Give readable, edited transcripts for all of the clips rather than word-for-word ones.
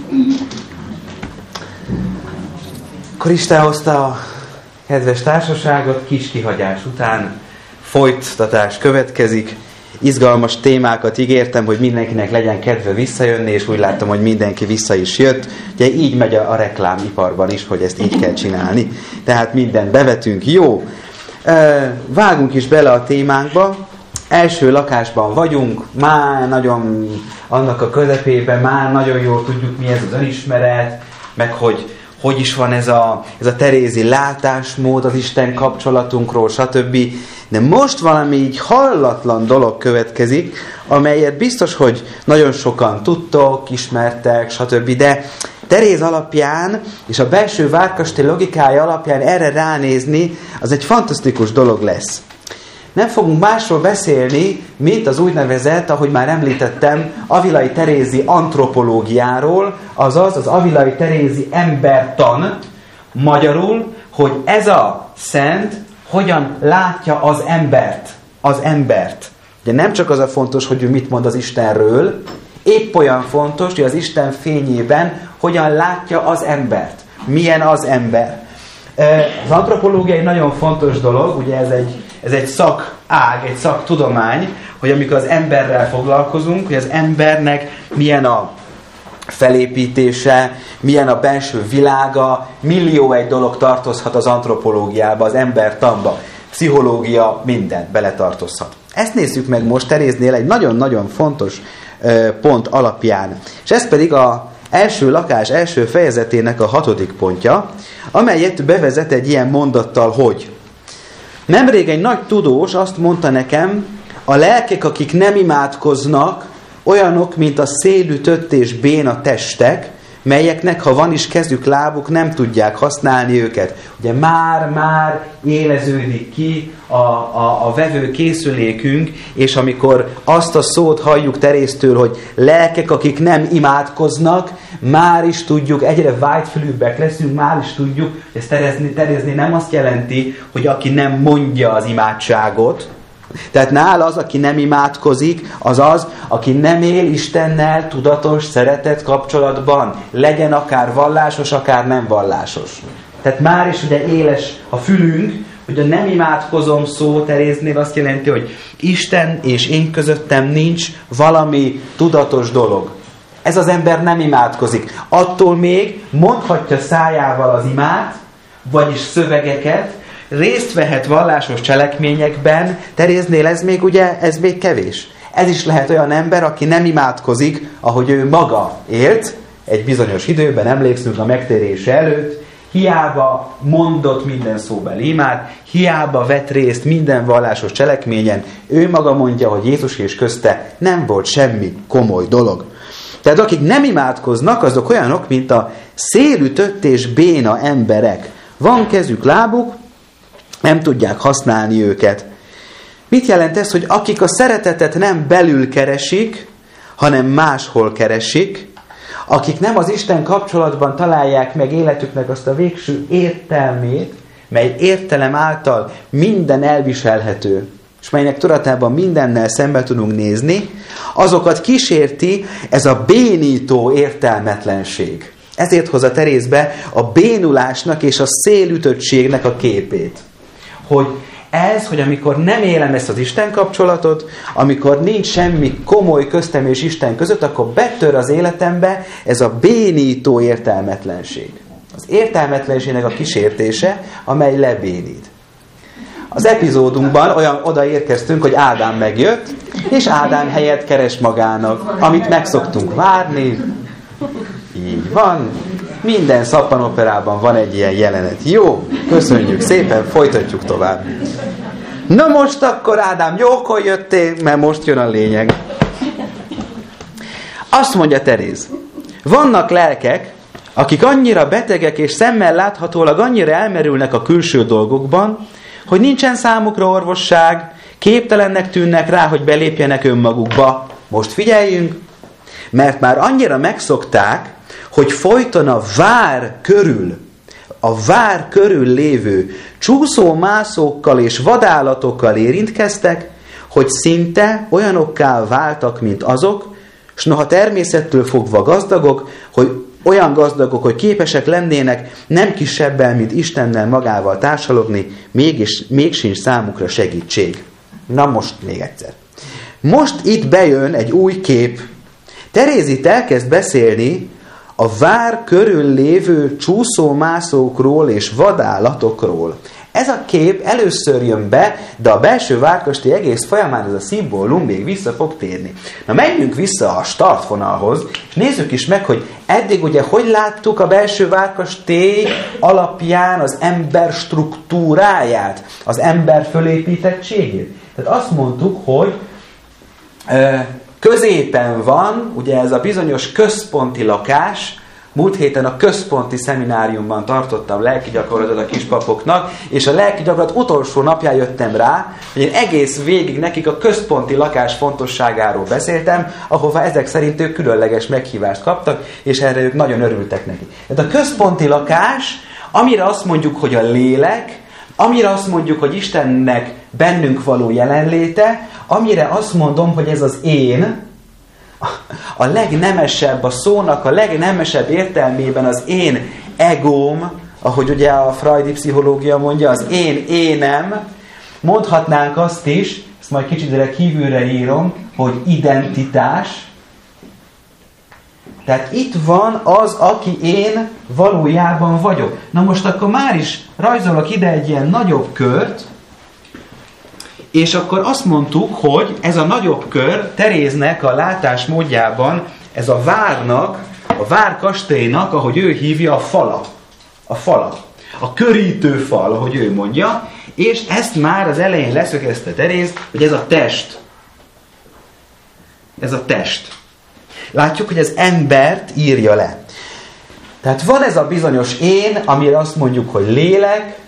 Akkor Isten hozta a kedves társaságot, kis kihagyás után folytatás következik. Izgalmas témákat ígértem, hogy mindenkinek legyen kedve visszajönni, és úgy láttam, hogy mindenki vissza is jött. Ugye így megy a reklámiparban is, hogy ezt így kell csinálni. Tehát mindent bevetünk. Jó, vágunk is bele a témánkba. Első lakásban vagyunk, már nagyon annak a közepében, már nagyon jól tudjuk, mi ez az önismeret, meg hogy is van ez a terézi látásmód az Isten kapcsolatunkról, stb. De most valami így hallatlan dolog következik, amelyet biztos, hogy nagyon sokan tudtok, ismertek, stb. De Teréz alapján és a belső várkastély logikája alapján erre ránézni, az egy fantasztikus dolog lesz. Nem fogunk másról beszélni, mint az úgynevezett, ahogy már említettem, Avilai Terézi antropológiáról, azaz az Avilai Terézi embertan, magyarul, hogy ez a szent hogyan látja az embert. Ugye nem csak az a fontos, hogy ő mit mond az Istenről, épp olyan fontos, hogy az Isten fényében hogyan látja az embert. Milyen az ember. Az antropológia egy nagyon fontos dolog, ugye ez egy szakág, egy szaktudomány, hogy amikor az emberrel foglalkozunk, hogy az embernek milyen a felépítése, milyen a belső világa, millió egy dolog tartozhat az antropológiába, az embertanba, pszichológia, minden beletartozhat. Ezt nézzük meg most Teréznél egy nagyon-nagyon fontos pont alapján. És ez pedig az első lakás első fejezetének a 6. pontja, amelyet bevezet egy ilyen mondattal, hogy nemrég egy nagy tudós azt mondta nekem, a lelkek, akik nem imádkoznak, olyanok, mint a szélütött és béna testek, melyeknek, ha van is kezük, lábuk, nem tudják használni őket. Ugye már éleződik ki a vevő készülékünk, és amikor azt a szót halljuk Teréztől, hogy lelkek, akik nem imádkoznak, már is tudjuk, egyre vágyfülűbbek leszünk, már is tudjuk, hogy ezt Terézni nem azt jelenti, hogy aki nem mondja az imádságot. Tehát nála az, aki nem imádkozik, az az, aki nem él Istennel tudatos, szeretett kapcsolatban. Legyen akár vallásos, akár nem vallásos. Tehát már is ugye éles a fülünk, hogy a nem imádkozom szó Teréznél azt jelenti, hogy Isten és én közöttem nincs valami tudatos dolog. Ez az ember nem imádkozik. Attól még mondhatja szájával az imát, vagyis szövegeket, részt vehet vallásos cselekményekben, Teréznél ez még kevés. Ez is lehet olyan ember, aki nem imádkozik, ahogy ő maga élt, egy bizonyos időben, emlékszünk a megtérése előtt, hiába mondott minden szóbeli imát, hiába vett részt minden vallásos cselekményen, ő maga mondja, hogy Jézus és közte nem volt semmi komoly dolog. Tehát akik nem imádkoznak, azok olyanok, mint a szélütött és béna emberek. Van kezük, lábuk, nem tudják használni őket. Mit jelent ez, hogy akik a szeretetet nem belül keresik, hanem máshol keresik, akik nem az Isten kapcsolatban találják meg életüknek azt a végső értelmét, mely értelem által minden elviselhető, és melynek tudatában mindennel szembe tudunk nézni, azokat kísérti ez a bénító értelmetlenség. Ezért hozza Terézbe a bénulásnak és a szélütöttségnek a képét. Hogy amikor nem élem ezt az Isten kapcsolatot, amikor nincs semmi komoly köztem és Isten között, akkor betör az életembe ez a bénító értelmetlenség. Az értelmetlenségnek a kísértése, amely lebénít. Az epizódunkban oda érkeztünk, hogy Ádám megjött, és Ádám helyet keres magának, amit meg szoktunk várni. Így van. Minden szappanoperában van egy ilyen jelenet. Jó, köszönjük szépen, folytatjuk tovább. Na most akkor Ádám, jókor jöttél, mert most jön a lényeg. Azt mondja Teréz, vannak lelkek, akik annyira betegek és szemmel láthatólag annyira elmerülnek a külső dolgokban, hogy nincsen számukra orvosság, képtelennek tűnnek rá, hogy belépjenek önmagukba. Most figyeljünk, mert már annyira megszokták, hogy folyton a vár körül lévő csúszómászókkal és vadállatokkal érintkeztek, hogy szinte olyanokká váltak, mint azok, s noha természettől fogva gazdagok, hogy olyan gazdagok, hogy képesek lennének nem kisebbel, mint Istennel magával társalogni, még sincs számukra segítség. Na most még egyszer. Most itt bejön egy új kép. Teréz itt elkezd beszélni a vár körül lévő csúszómászókról és vadállatokról. Ez a kép először jön be, de a belső várkastély egész folyamán ez a szimbólum még vissza fog térni. Na menjünk vissza a startvonalhoz, és nézzük is meg, hogy eddig ugye hogy láttuk a belső várkastély alapján az ember struktúráját, az ember fölépítettségét. Tehát azt mondtuk, hogy középen van, ugye ez a bizonyos központi lakás. Múlt héten a központi szemináriumban tartottam lelki gyakorlatot a kispapoknak, és a lelki gyakorlat utolsó napján jöttem rá, hogy én egész végig nekik a központi lakás fontosságáról beszéltem, ahova ezek szerint ők különleges meghívást kaptak, és erre ők nagyon örültek neki. Tehát a központi lakás, amire azt mondjuk, hogy a lélek, amire azt mondjuk, hogy Istennek bennünk való jelenléte, amire azt mondom, hogy ez az én, a legnemesebb, a szónak a legnemesebb értelmében az én egóm, ahogy ugye a freudi pszichológia mondja, az én énem, mondhatnánk azt is, ezt majd kicsit kívülre írom, hogy identitás. Tehát itt van az, aki én valójában vagyok. Na most akkor már is rajzolok ide egy ilyen nagyobb kört, és akkor azt mondtuk, hogy ez a nagyobb kör Teréznek a látásmódjában, ez a várnak, a várkastélynak, ahogy ő hívja, a fala. A fala. A körítő fal, ahogy ő mondja, és ezt már az elején leszögezte Teréz, hogy ez a test. Ez a test. Látjuk, hogy az embert írja le. Tehát van ez a bizonyos én, amire azt mondjuk, hogy lélek,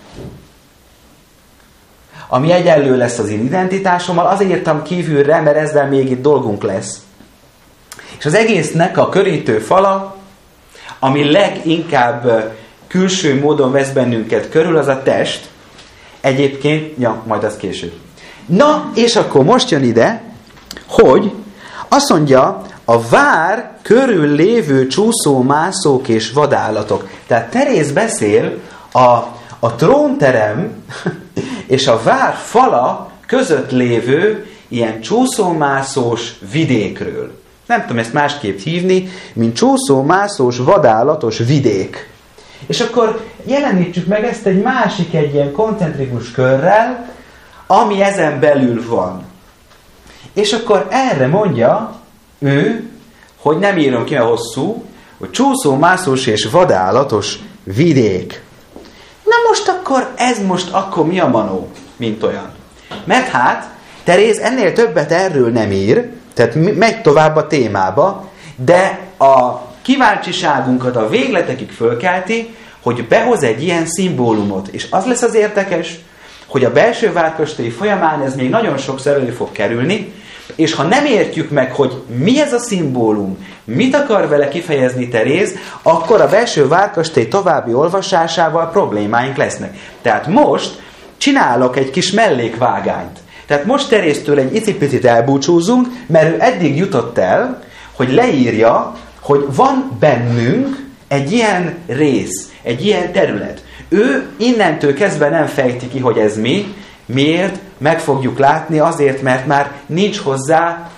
ami egyenlő lesz az én identitásommal, azért írtam kívülre, mert ezzel még itt dolgunk lesz. És az egésznek a körítő fala, ami leginkább külső módon vesz bennünket körül, az a test. Egyébként, majd az később. Na, és akkor most jön ide, hogy azt mondja, a vár körül lévő csúszómászók és vadállatok. Tehát Teréz beszél a trónterem és a vár fala között lévő ilyen csúszómászós vidékről. Nem tudom ezt másképp hívni, mint csúszómászós, vadállatos vidék. És akkor jelenítsük meg ezt egy másik, egy ilyen koncentrikus körrel, ami ezen belül van. És akkor erre mondja ő, hogy nem írom ki a hosszú, hogy csúszómászós és vadállatos vidék. Na most akkor, ez most akkor mi a manó, mint olyan? Mert hát, Teréz ennél többet erről nem ír, tehát megy tovább a témába, de a kíváncsiságunkat a végletekig fölkelti, hogy behoz egy ilyen szimbólumot. És az lesz az érdekes, hogy a belső várkastély folyamán ez még nagyon sokszor elő fog kerülni, és ha nem értjük meg, hogy mi ez a szimbólum, mit akar vele kifejezni Teréz, akkor a belső várkastély további olvasásával problémáink lesznek. Tehát most csinálok egy kis mellékvágányt. Tehát most Teréztől egy icipicit elbúcsúzunk, mert ő eddig jutott el, hogy leírja, hogy van bennünk egy ilyen rész, egy ilyen terület. Ő innentől kezdve nem fejti ki, hogy ez mi. Miért? Meg fogjuk látni, azért, mert már nincs hozzá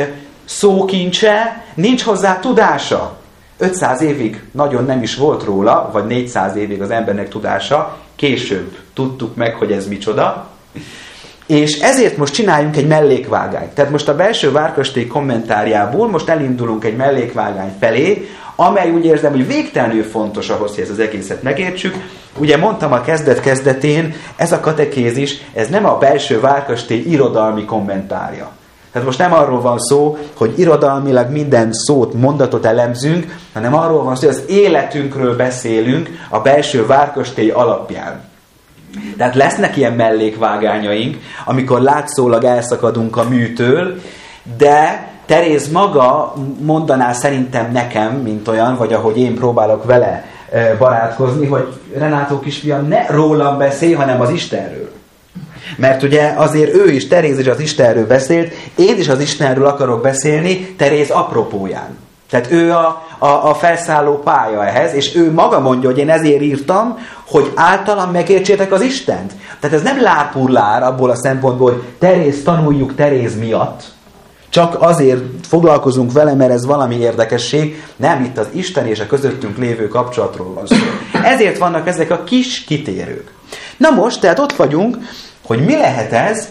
szókincse, nincs hozzá tudása. 500 évig nagyon nem is volt róla, vagy 400 évig az embernek tudása, később tudtuk meg, hogy ez micsoda. És ezért most csináljunk egy mellékvágányt. Tehát most a belső várkastély kommentárjából most elindulunk egy mellékvágány felé, amely úgy érzem, hogy végtelenül fontos ahhoz, hogy ezt az egészet megértsük. Ugye mondtam a kezdet-kezdetén, ez a katekézis, ez nem a belső várkastély irodalmi kommentárja. Tehát most nem arról van szó, hogy irodalmilag minden szót, mondatot elemzünk, hanem arról van szó, hogy az életünkről beszélünk a belső várkastély alapján. Tehát lesznek ilyen mellékvágányaink, amikor látszólag elszakadunk a műtől, de Teréz maga mondaná szerintem nekem, mint olyan, vagy ahogy én próbálok vele barátkozni, hogy Renátó kisfiam, ne rólam beszélj, hanem az Istenről. Mert ugye azért ő is, Teréz is az Istenről beszélt, én is az Istenről akarok beszélni, Teréz apropóján. Tehát ő a felszálló pálya ehhez, és ő maga mondja, hogy én ezért írtam, hogy általam megértsétek az Istent. Tehát ez nem lápurlár abból a szempontból, hogy Teréz, tanuljuk Teréz miatt, csak azért foglalkozunk vele, mert ez valami érdekesség. Nem, itt az Isten és a közöttünk lévő kapcsolatról van szó. Ezért vannak ezek a kis kitérők. Na most, tehát ott vagyunk, hogy mi lehet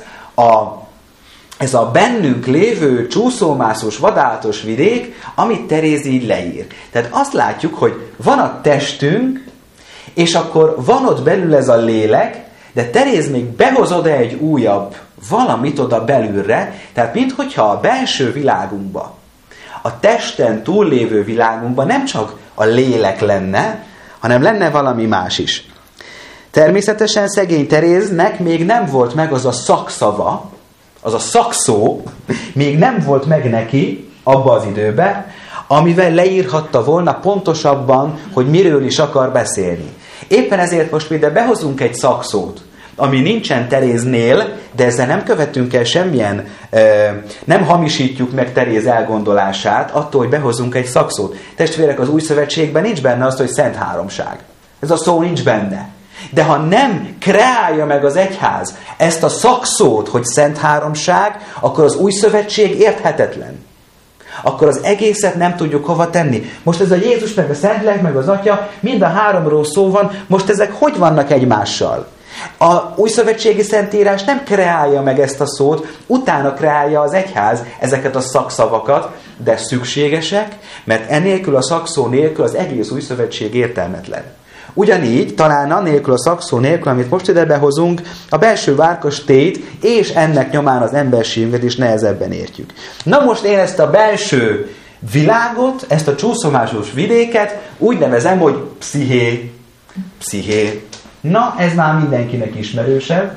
ez a bennünk lévő csúszómászós, vadállatos vidék, amit Teréz így leír. Tehát azt látjuk, hogy van a testünk, és akkor van ott belül ez a lélek, de Teréz még behoz oda egy újabb valamit oda belülre, tehát minthogyha a belső világunkba, a testen túllévő világunkban nem csak a lélek lenne, hanem lenne valami más is. Természetesen szegény Teréznek még nem volt meg az a szakszava, az a szakszó, még nem volt meg neki abba az időben, amivel leírhatta volna pontosabban, hogy miről is akar beszélni. Éppen ezért most például behozunk egy szakszót, ami nincsen Teréznél, de ezzel nem követünk el semmilyen, nem hamisítjuk meg Teréz elgondolását attól, hogy behozunk egy szakszót. Testvérek, az Új Szövetségben nincs benne az, hogy Szent Háromság. Ez a szó nincs benne. De ha nem kreálja meg az egyház ezt a szakszót, hogy Szent Háromság, akkor az Új Szövetség érthetetlen. Akkor az egészet nem tudjuk hova tenni. Most ez a Jézus, meg a Szentlélek, meg az Atya, mind a háromról szó van, most ezek hogy vannak egymással? A újszövetségi Szentírás nem kreálja meg ezt a szót, utána kreálja az egyház ezeket a szakszavakat, de szükségesek, mert enélkül a szakszó nélkül az egész újszövetség értelmetlen. Ugyanígy, talán annélkül a szakszó nélkül, amit most ide behozunk, a belső várkas tét és ennek nyomán az emberségünket is nehezebben értjük. Na most én ezt a belső világot, ezt a csúszomásos vidéket úgy nevezem, hogy psziché. Na, ez már mindenkinek ismerősebb.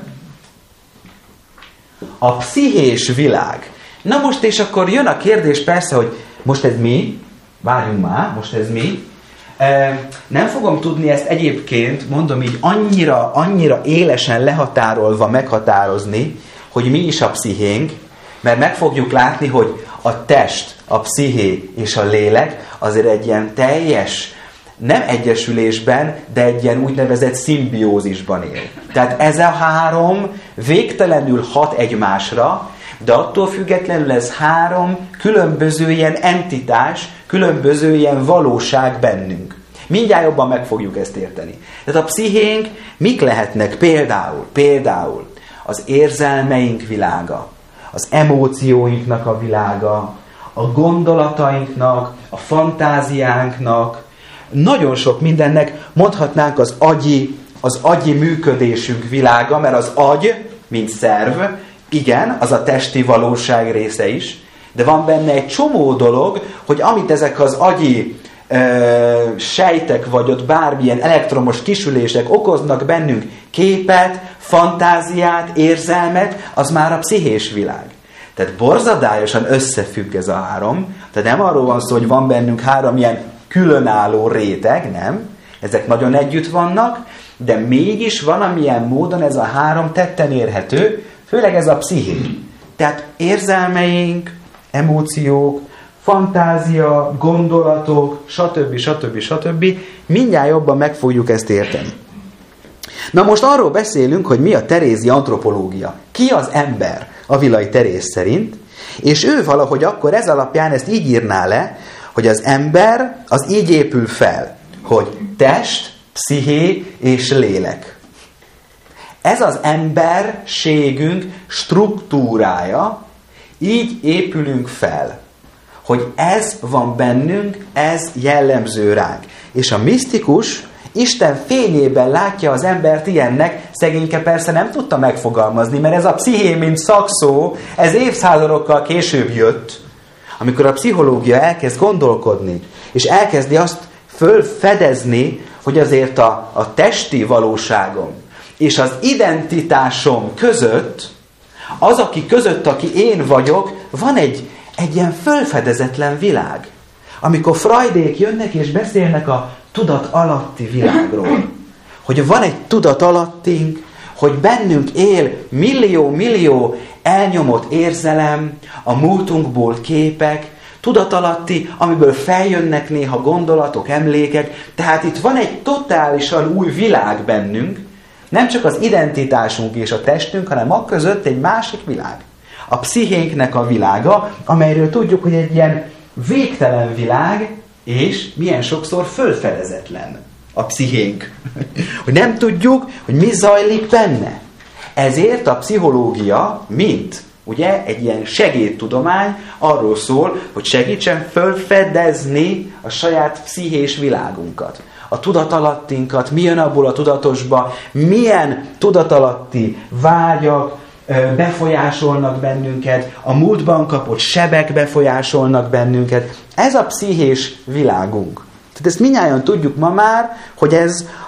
A pszichés világ. Na most, és akkor jön a kérdés persze, hogy most ez mi? Várjunk már, most ez mi? Nem fogom tudni ezt egyébként, mondom így, annyira élesen lehatárolva meghatározni, hogy mi is a pszichénk, mert meg fogjuk látni, hogy a test, a psziché és a lélek azért egy ilyen teljes, nem egyesülésben, de egy ilyen úgynevezett szimbiózisban él. Tehát ez a három végtelenül hat egymásra, de attól függetlenül ez három különböző ilyen entitás, különböző ilyen valóság bennünk. Mindjárt jobban meg fogjuk ezt érteni. Tehát a pszichénk mik lehetnek? Például az érzelmeink világa, az emócióinknak a világa, a gondolatainknak, a fantáziánknak, nagyon sok mindennek mondhatnánk az agyi működésünk világa, mert az agy, mint szerv, igen, az a testi valóság része is, de van benne egy csomó dolog, hogy amit ezek az agyi sejtek, vagy ott bármilyen elektromos kisülések okoznak bennünk képet, fantáziát, érzelmet, az már a pszichés világ. Tehát borzadályosan összefügg ez a három. Tehát nem arról van szó, hogy van bennünk három ilyen különálló réteg, nem. Ezek nagyon együtt vannak, de mégis valamilyen módon ez a három tetten érhető, főleg ez a psziché. Tehát érzelmeink, emóciók, fantázia, gondolatok, stb. Mindjárt jobban meg fogjuk ezt érteni. Na most arról beszélünk, hogy mi a terézi antropológia. Ki az ember a Villai Teréz szerint, és ő valahogy akkor ez alapján ezt így írná le, hogy az ember az így épül fel, hogy test, psziché és lélek. Ez az emberségünk struktúrája, így épülünk fel. Hogy ez van bennünk, ez jellemző ránk. És a misztikus Isten fényében látja az embert ilyennek, szegényke persze nem tudta megfogalmazni, mert ez a psziché, mint szakszó, ez évszázadokkal később jött, amikor a pszichológia elkezd gondolkodni, és elkezdi azt fölfedezni, hogy azért a testi valóságom és az identitásom között, az, aki között, aki én vagyok, van egy ilyen fölfedezetlen világ. Amikor Freudék jönnek és beszélnek a tudat alatti világról, hogy van egy tudat alattink, hogy bennünk él millió elnyomott érzelem, a múltunkból képek, tudatalatti, amiből feljönnek néha gondolatok, emlékek. Tehát itt van egy totálisan új világ bennünk, nem csak az identitásunk és a testünk, hanem a között egy másik világ. A pszichénknek a világa, amelyről tudjuk, hogy egy ilyen végtelen világ, és milyen sokszor fölfedezetlen a pszichénk. Hogy nem tudjuk, hogy mi zajlik benne. Ezért a pszichológia, mint ugye egy ilyen segédtudomány arról szól, hogy segítsen fölfedezni a saját pszichés világunkat. A tudatalattinkat, mi jön abból a tudatosba, milyen tudatalatti vágyak befolyásolnak bennünket, a múltban kapott sebek befolyásolnak bennünket. Ez a pszichés világunk. Tehát ezt mindnyájan tudjuk ma már, hogy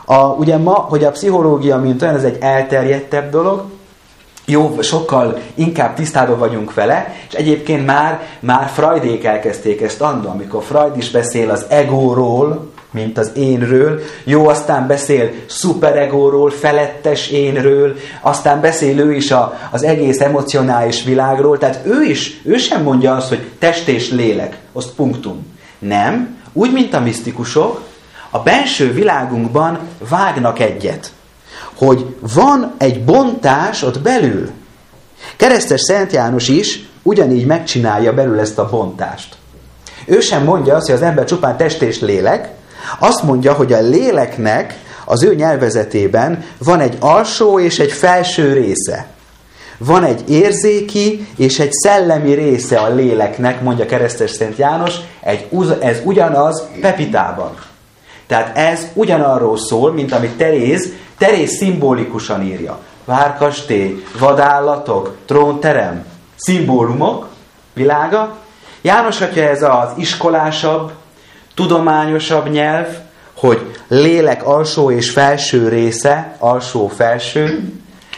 hogy a pszichológia, mint olyan, ez egy elterjedtebb dolog, jó, sokkal inkább tisztában vagyunk vele, és egyébként már Freudék elkezdték ezt annól, amikor Freud is beszél az egóról, mint az énről, jó, aztán beszél szuperegóról, felettes énről, aztán beszél ő is az egész emocionális világról, tehát ő sem mondja azt, hogy test és lélek, azt punktum. Nem, úgy, mint a misztikusok, a belső világunkban vágnak egyet, hogy van egy bontás ott belül. Keresztes Szent János is ugyanígy megcsinálja belül ezt a bontást. Ő sem mondja azt, hogy az ember csupán test és lélek, azt mondja, hogy a léleknek az ő nyelvezetében van egy alsó és egy felső része. Van egy érzéki és egy szellemi része a léleknek, mondja Keresztes Szent János, ez ugyanaz Pepitában. Tehát ez ugyanarról szól, mint amit Teréz szimbolikusan írja. Várkastély, vadállatok, trónterem, szimbólumok világa. János atya ez az iskolásabb, tudományosabb nyelv, hogy lélek alsó és felső része, alsó-felső.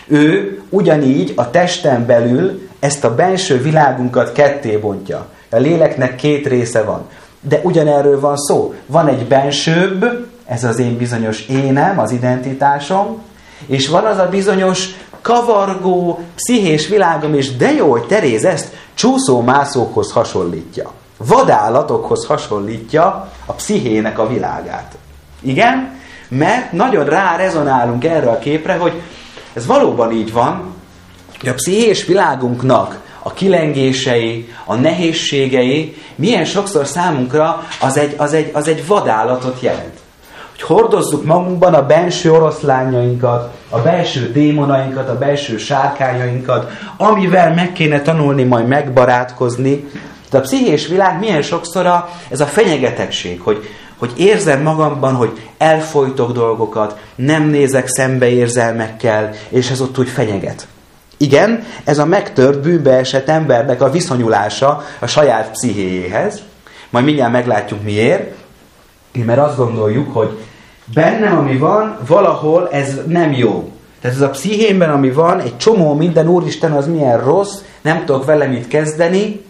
Ő ugyanígy a testen belül ezt a belső világunkat ketté bontja. A léleknek két része van. De ugyanerről van szó. Van egy bensőbb, ez az én bizonyos énem, az identitásom, és van az a bizonyos kavargó, pszichés világom, és de jó, hogy Teréz ezt csúszómászókhoz hasonlítja. Vadállatokhoz hasonlítja a pszichének a világát. Igen? Mert nagyon rezonálunk erre a képre, hogy ez valóban így van, hogy a pszichés világunknak a kilengései, a nehézségei milyen sokszor számunkra az egy vadállatot jelent. Hogy hordozzuk magunkban a belső oroszlányainkat, a belső démonainkat, a belső sárkányainkat, amivel meg kéne tanulni, majd megbarátkozni. De a pszichés világ milyen sokszor ez a fenyegetettség, hogy érzem magamban, hogy elfojtok dolgokat, nem nézek szembe érzelmekkel, és ez ott úgy fenyeget. Igen, ez a megtört, bűnbe esett embernek a viszonyulása a saját pszichéjéhez. Majd mindjárt meglátjuk miért. Mert azt gondoljuk, hogy bennem, ami van, valahol ez nem jó. Tehát ez a pszichémben, ami van, egy csomó minden, Úristen, az milyen rossz, nem tudok vele mit kezdeni,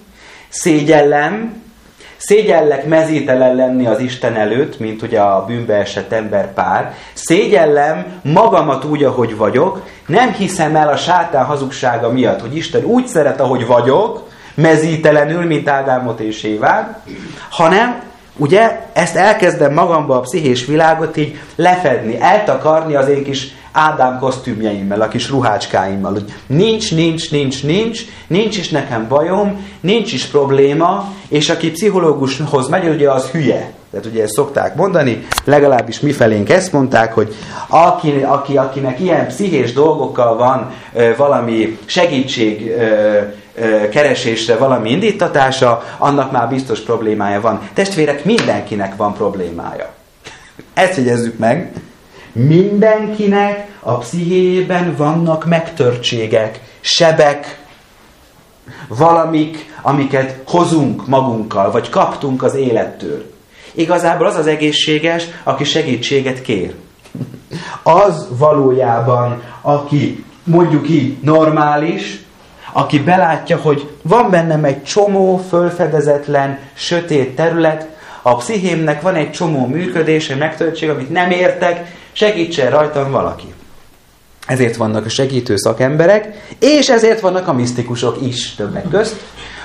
szégyellek mezítelen lenni az Isten előtt, mint ugye a bűnbe esett emberpár, szégyellem magamat úgy, ahogy vagyok, nem hiszem el a sátán hazugsága miatt, hogy Isten úgy szeret, ahogy vagyok, mezítelenül, mint Ádámot és Évát, hanem ugye ezt elkezdem magamba a pszichés világot így lefedni, eltakarni az én kis Ádám kosztümjeimmel, a kis ruhácskáimmal, hogy nincs is nekem bajom, nincs is probléma, és aki pszichológushoz megy, ugye az hülye. Tehát ugye ezt szokták mondani, legalábbis mifelénk ezt mondták, hogy akinek ilyen pszichés dolgokkal van valami segítség keresésre, valami indítatása, annak már biztos problémája van. Testvérek, mindenkinek van problémája. Ezt jegyezzük meg. Mindenkinek a pszichéjében vannak megtörtségek, sebek, valamik, amiket hozunk magunkkal, vagy kaptunk az élettől. Igazából az az egészséges, aki segítséget kér. Az valójában, aki mondjuk így normális, aki belátja, hogy van bennem egy csomó fölfedezetlen, sötét terület, a pszichémnek van egy csomó működése, megtöltség, amit nem értek, segítsen rajtam valaki. Ezért vannak a segítő szakemberek, és ezért vannak a misztikusok is többek közt,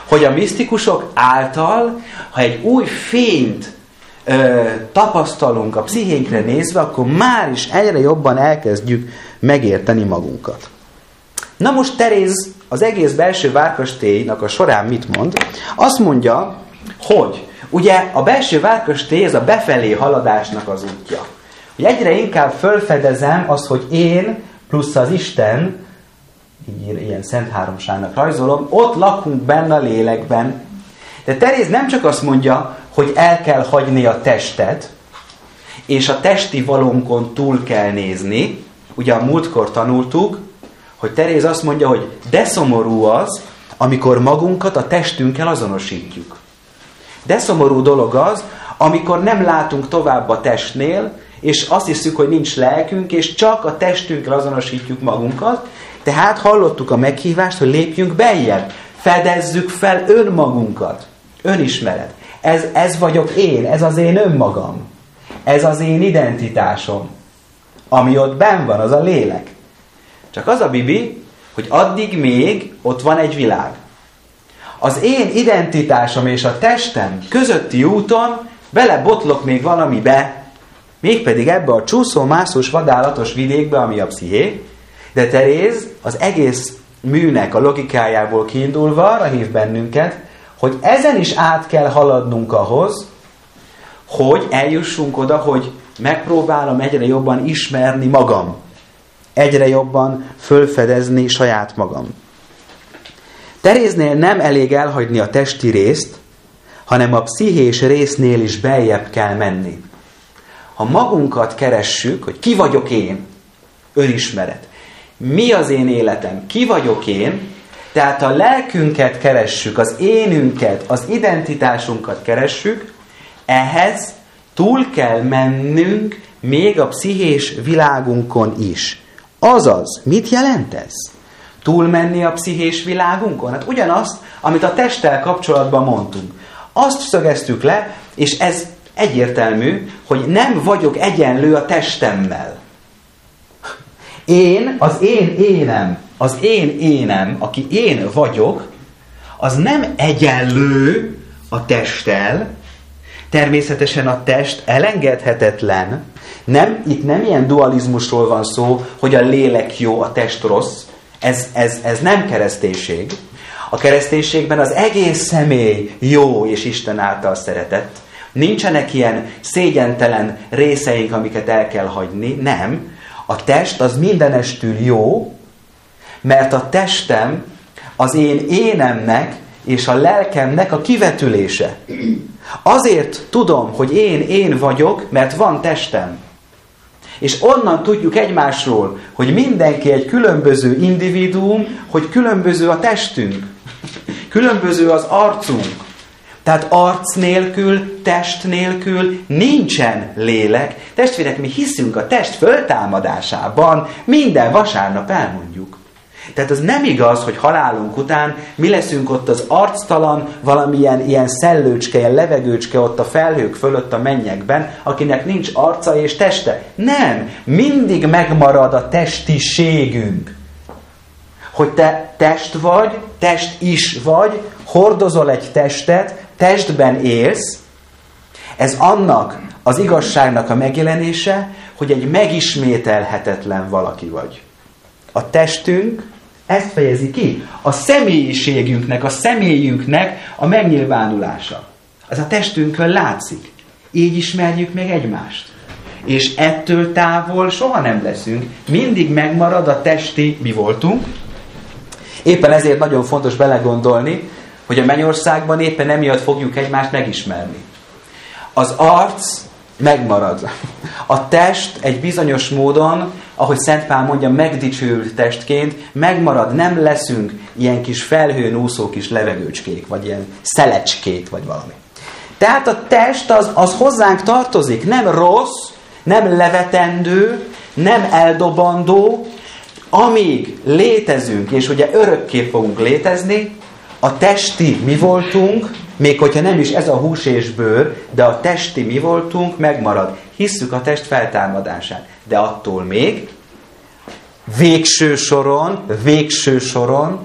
hogy a misztikusok által, ha egy új fényt tapasztalunk a pszichénkre nézve, akkor már is egyre jobban elkezdjük megérteni magunkat. Na most Teréz az egész belső várkastélynak a során mit mond? Azt mondja, hogy ugye a belső várkastély ez a befelé haladásnak az útja. Hogy egyre inkább felfedezem azt, hogy én plusz az Isten, így ilyen Szent Háromságnak rajzolom, ott lakunk benne a lélekben. De Teréz nem csak azt mondja, hogy el kell hagyni a testet, és a testi valónkon túl kell nézni. Ugye a múltkor tanultuk, hogy Teréz azt mondja, hogy de szomorú az, amikor magunkat a testünkkel azonosítjuk. De szomorú dolog az, amikor nem látunk tovább a testnél, és azt hiszük, hogy nincs lelkünk, és csak a testünkkel azonosítjuk magunkat. Tehát hallottuk a meghívást, hogy lépjünk beljebb, fedezzük fel önmagunkat. Önismeret. Ez vagyok én, ez az én önmagam. Ez az én identitásom. Ami ott benn van, az a lélek. Csak az a bibi, hogy addig még ott van egy világ. Az én identitásom és a testem közötti úton belebotlok még valamibe, mégpedig ebbe a csúszó-mászós vadállatos vidékbe, ami a psziché, de Teréz az egész műnek a logikájából kiindulva arra hív bennünket, hogy ezen is át kell haladnunk ahhoz, hogy eljussunk oda, hogy megpróbálom egyre jobban ismerni magam. Egyre jobban fölfedezni saját magam. Teréznél nem elég elhagyni a testi részt, hanem a pszichés résznél is beljebb kell menni. Ha magunkat keressük, hogy ki vagyok én, önismeret. Mi az én életem? Ki vagyok én? Tehát a lelkünket keressük, az énünket, az identitásunkat keressük, ehhez túl kell mennünk még a pszichés világunkon is. Azaz, mit jelent ez? Túlmenni a pszichés világunkon? Hát ugyanazt, amit a testtel kapcsolatban mondtunk. Azt szögeztük le, és ez egyértelmű, hogy nem vagyok egyenlő a testemmel. Az én énem, aki én vagyok, az nem egyenlő a testtel. Természetesen a test elengedhetetlen. Itt nem ilyen dualizmusról van szó, hogy a lélek jó, a test rossz. Ez nem kereszténység. A kereszténységben az egész személy jó és Isten által szeretett. Nincsenek ilyen szégyentelen részeink, amiket el kell hagyni. Nem. A test az mindenestül jó, mert a testem az én énemnek és a lelkemnek a kivetülése. Azért tudom, hogy én vagyok, mert van testem. És onnan tudjuk egymásról, hogy mindenki egy különböző individuum, hogy különböző a testünk. Különböző az arcunk. Tehát arc nélkül, test nélkül nincsen lélek. Testvérek, mi hiszünk a test föltámadásában, minden vasárnap elmondjuk. Tehát az nem igaz, hogy halálunk után mi leszünk ott az arctalan, valamilyen ilyen szellőcske, ilyen levegőcske ott a felhők fölött a mennyekben, akinek nincs arca és teste. Nem, mindig megmarad a testiségünk. Hogy te test vagy, test is vagy, hordozol egy testet, testben élsz, ez annak az igazságnak a megjelenése, hogy egy megismételhetetlen valaki vagy. A testünk ezt fejezi ki. A személyiségünknek, a személyünknek a megnyilvánulása. Ez a testünkön látszik. Így ismerjük meg egymást. És ettől távol soha nem leszünk. Mindig megmarad a testi mi voltunk. Éppen ezért nagyon fontos belegondolni, hogy a mennyországban éppen emiatt fogjuk egymást megismerni. Az arc megmarad. A test egy bizonyos módon, ahogy Szent Pál mondja, megdicsőült testként megmarad, nem leszünk ilyen kis felhőn úszó kis levegőcskék, vagy ilyen szelecskék, vagy valami. Tehát a test az hozzánk tartozik, nem rossz, nem levetendő, nem eldobandó, amíg létezünk, és ugye örökké fogunk létezni, a testi mi voltunk, még hogyha nem is ez a hús és bőr, de a testi mi voltunk, megmarad. Hisszük a test feltámadását. De attól még végső soron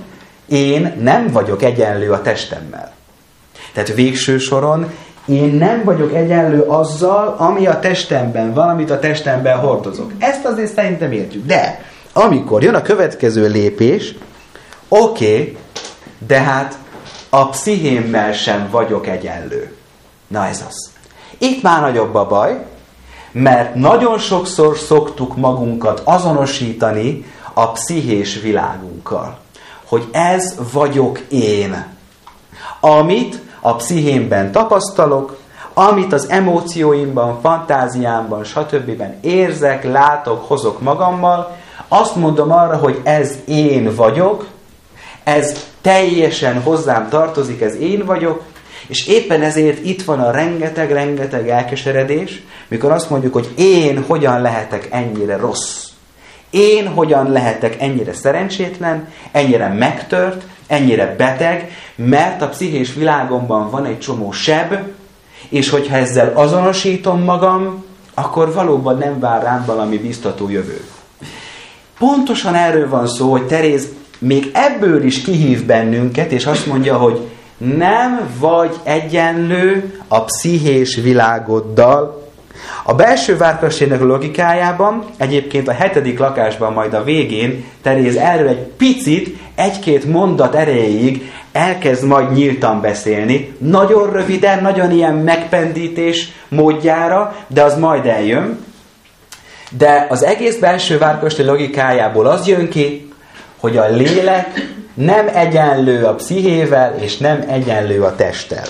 én nem vagyok egyenlő a testemmel. Tehát végső soron én nem vagyok egyenlő azzal, ami a testemben van, amit a testemben hordozok. Ezt azért szerintem értjük. De amikor jön a következő lépés, oké, de hát a pszichémmel sem vagyok egyenlő. Na ez az. Itt már nagyobb a baj, mert nagyon sokszor szoktuk magunkat azonosítani a pszichés világunkkal. Hogy ez vagyok én. Amit a pszichémben tapasztalok, amit az emócióimban, fantáziámban, stb. Érzek, látok, hozok magammal, azt mondom arra, hogy ez én vagyok, ez teljesen hozzám tartozik, ez én vagyok, és éppen ezért itt van a rengeteg elkeseredés, mikor azt mondjuk, hogy én hogyan lehetek ennyire rossz. Én hogyan lehetek ennyire szerencsétlen, ennyire megtört, ennyire beteg, mert a pszichés világomban van egy csomó seb, és hogyha ezzel azonosítom magam, akkor valóban nem vár rám valami biztató jövő. Pontosan erről van szó, hogy Teréz még ebből is kihív bennünket, és azt mondja, hogy nem vagy egyenlő a pszichés világoddal. A belső várkastélynek logikájában, egyébként a 7. lakásban majd a végén Teréz erről egy picit, egy-két mondat erejéig elkezd majd nyíltan beszélni. Nagyon röviden, nagyon ilyen megpendítés módjára, de az majd eljön. De az egész belső várkastély logikájából az jön ki, hogy a lélek nem egyenlő a pszichével, és nem egyenlő a testtel.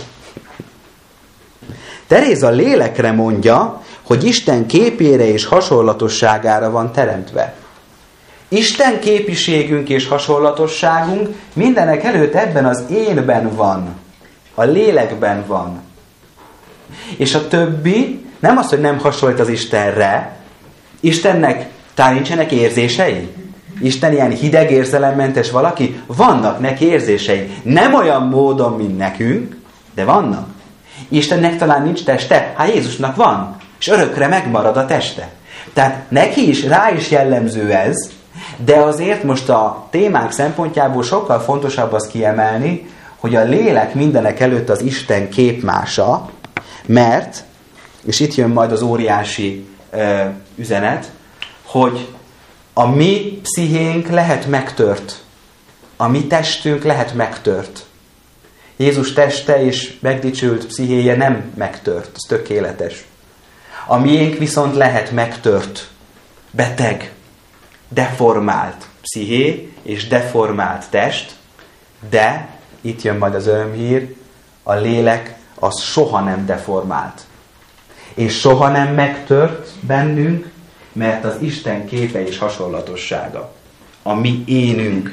Teréz a lélekre mondja, hogy Isten képére és hasonlatosságára van teremtve. Isten képiségünk és hasonlatosságunk mindenek előtt ebben az énben van. A lélekben van. És a többi nem az, hogy nem hasonlít az Istenre. Istennek talán nincsenek érzései? Isten ilyen hideg, érzelemmentes valaki? Vannak neki érzései. Nem olyan módon, mint nekünk, de vannak. Istennek talán nincs teste? Hát Jézusnak van. És örökre megmarad a teste. Tehát neki is, rá is jellemző ez, de azért most a témák szempontjából sokkal fontosabb az kiemelni, hogy a lélek mindenek előtt az Isten képmása, mert, és itt jön majd az óriási üzenet, hogy a mi pszichénk lehet megtört. A mi testünk lehet megtört. Jézus teste és megdicsült pszichéje nem megtört, ez tökéletes. A miénk viszont lehet megtört, beteg, deformált psziché és deformált test, de, itt jön majd az örömhír, a lélek az soha nem deformált. És soha nem megtört bennünk, mert az Isten képe és hasonlatossága. A mi énünk.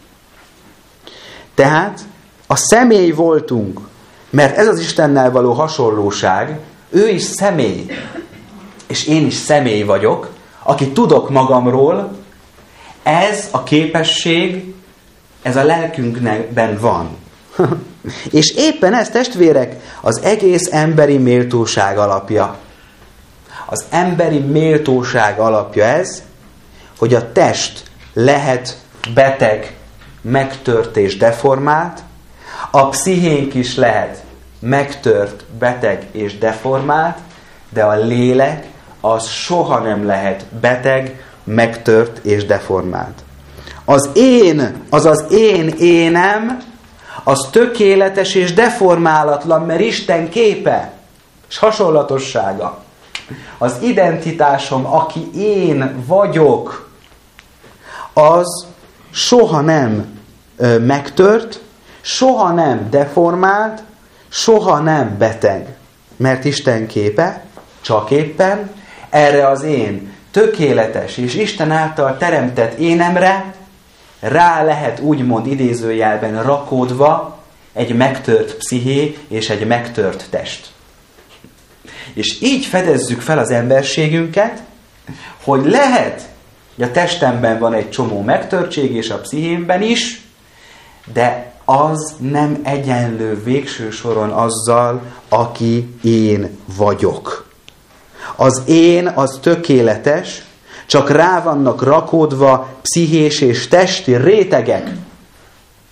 Tehát a személy voltunk, mert ez az Istennel való hasonlóság, ő is személy, és én is személy vagyok, aki tudok magamról, ez a képesség, ez a lelkünkben van. És éppen ez, testvérek, az egész emberi méltóság alapja. Az emberi méltóság alapja ez, hogy a test lehet beteg, megtört és deformált, a pszichénk is lehet megtört, beteg és deformált, de a lélek az soha nem lehet beteg, megtört és deformált. Az én énem, az tökéletes és deformálatlan, mert Isten képe és hasonlatossága. Az identitásom, aki én vagyok, az soha nem megtört, soha nem deformált, soha nem beteg. Mert Isten képe, csak éppen erre az én tökéletes és Isten által teremtett énemre rá lehet úgymond idézőjelben rakódva egy megtört psziché és egy megtört test. És így fedezzük fel az emberségünket, hogy lehet, hogy a testemben van egy csomó megtörtség, és a pszichémben is, de az nem egyenlő végső soron azzal, aki én vagyok. Az én az tökéletes, csak rá vannak rakódva pszichés és testi rétegek.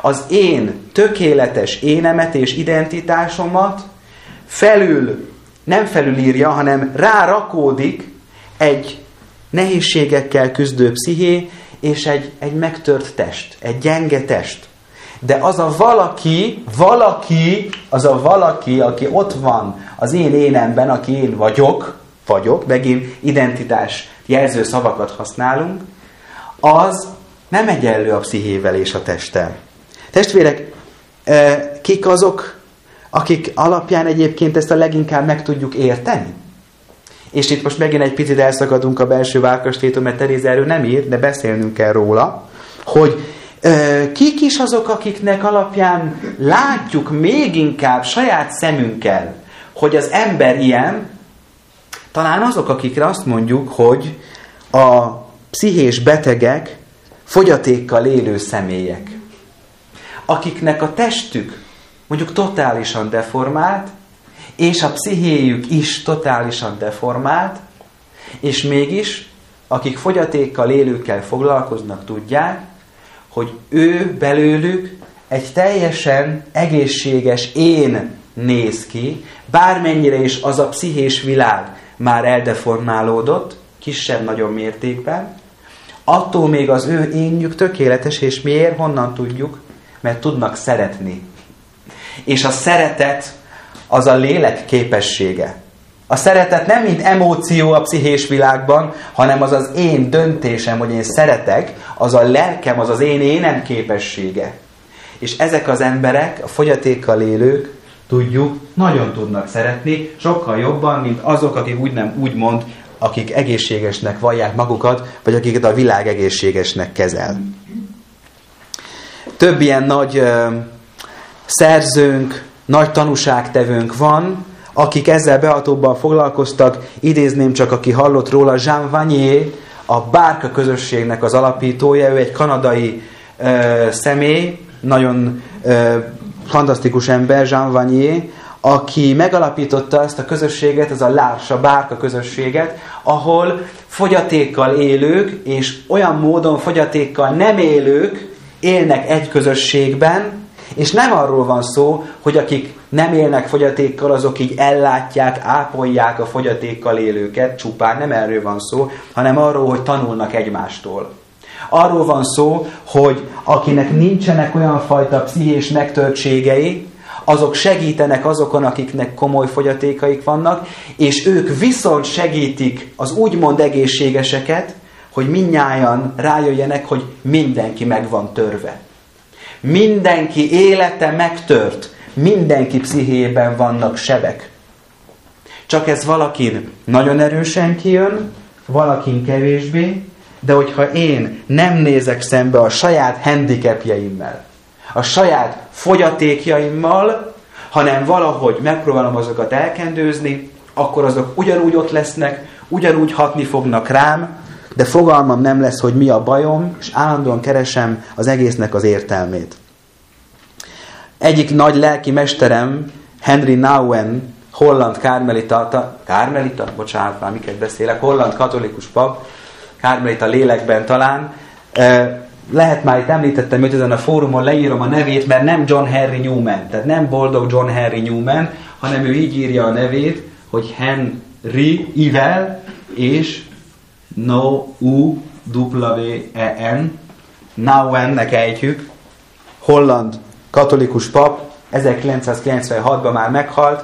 az én tökéletes énemet és identitásomat nem felülírja, hanem rárakódik egy nehézségekkel küzdő psziché, és egy megtört test, egy gyenge test. De az a valaki, aki ott van az én énemben, aki én vagyok, megint identitás jelző szavakat használunk, az nem egyenlő a pszichével és a testtel. Testvérek, kik azok, akik alapján egyébként ezt a leginkább meg tudjuk érteni? És itt most megint egy picit elszakadunk a belső várkastélytól, mert Teréza erről nem ír, de beszélnünk kell róla, hogy kik is azok, akiknek alapján látjuk még inkább saját szemünkkel, hogy az ember ilyen, talán azok, akikre azt mondjuk, hogy a pszichés betegek, fogyatékkal élő személyek, akiknek a testük mondjuk totálisan deformált, és a pszichéjük is totálisan deformált, és mégis, akik fogyatékkal élőkkel foglalkoznak, tudják, hogy ő belőlük egy teljesen egészséges én néz ki, bármennyire is az a pszichés világ már eldeformálódott, kisebb-nagyobb mértékben, attól még az ő énjük tökéletes, és miért? Honnan tudjuk? Mert tudnak szeretni. És a szeretet az a lélek képessége. A szeretet nem mint emóció a pszichés világban, hanem az az én döntésem, hogy én szeretek, az a lelkem, az az én énem képessége. És ezek az emberek, a fogyatékkal élők, tudjuk, nagyon tudnak szeretni, sokkal jobban, mint azok, akik úgymond, akik egészségesnek vallják magukat, vagy akiket a világ egészségesnek kezel. Több ilyen nagy szerzőnk, nagy tanúságtevőnk van, akik ezzel behatóbban foglalkoztak. Idézném csak, aki hallott róla, Jean Vanier, a Bárka közösségnek az alapítója, ő egy kanadai személy, nagyon fantasztikus ember, Jean Vanier, aki megalapította ezt a közösséget, ez a L'Arche, a Bárka közösséget, ahol fogyatékkal élők, és olyan módon fogyatékkal nem élők élnek egy közösségben, és nem arról van szó, hogy akik nem élnek fogyatékkal, azok így ellátják, ápolják a fogyatékkal élőket, csupán nem erről van szó, hanem arról, hogy tanulnak egymástól. Arról van szó, hogy akinek nincsenek olyan fajta pszichés megtörtségei, azok segítenek azokon, akiknek komoly fogyatékaik vannak, és ők viszont segítik az úgymond egészségeseket, hogy mindnyájan rájöjjenek, hogy mindenki meg van törve. Mindenki élete megtört, mindenki pszichéjében vannak sebek. Csak ez valakin nagyon erősen kijön, valakin kevésbé, de hogyha én nem nézek szembe a saját handicapjeimmel, a saját fogyatékjaimmal, hanem valahogy megpróbálom azokat elkendőzni, akkor azok ugyanúgy ott lesznek, ugyanúgy hatni fognak rám, de fogalmam nem lesz, hogy mi a bajom, és állandóan keresem az egésznek az értelmét. Egyik nagy lelki mesterem, Henry Nouwen, holland holland katolikus pap, kármelita lélekben talán, lehet már itt említettem őt ezen a fórumon, leírom a nevét, mert nem John Henry Newman, tehát nem boldog John Henry Newman, hanem ő így írja a nevét, hogy Henry Ivel és Nouwen, Nouwennek ejtjük, holland katolikus pap, 1996-ban már meghalt.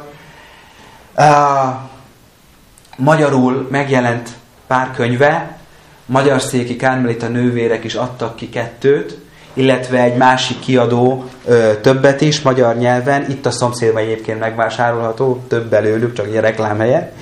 Magyarul megjelent pár könyve, magyar széki kármelita nővérek is adtak ki 2, illetve egy másik kiadó többet is magyar nyelven, itt a szomszédban egyébként megvásárolható, több belőlük, csak ilyen reklámhelye.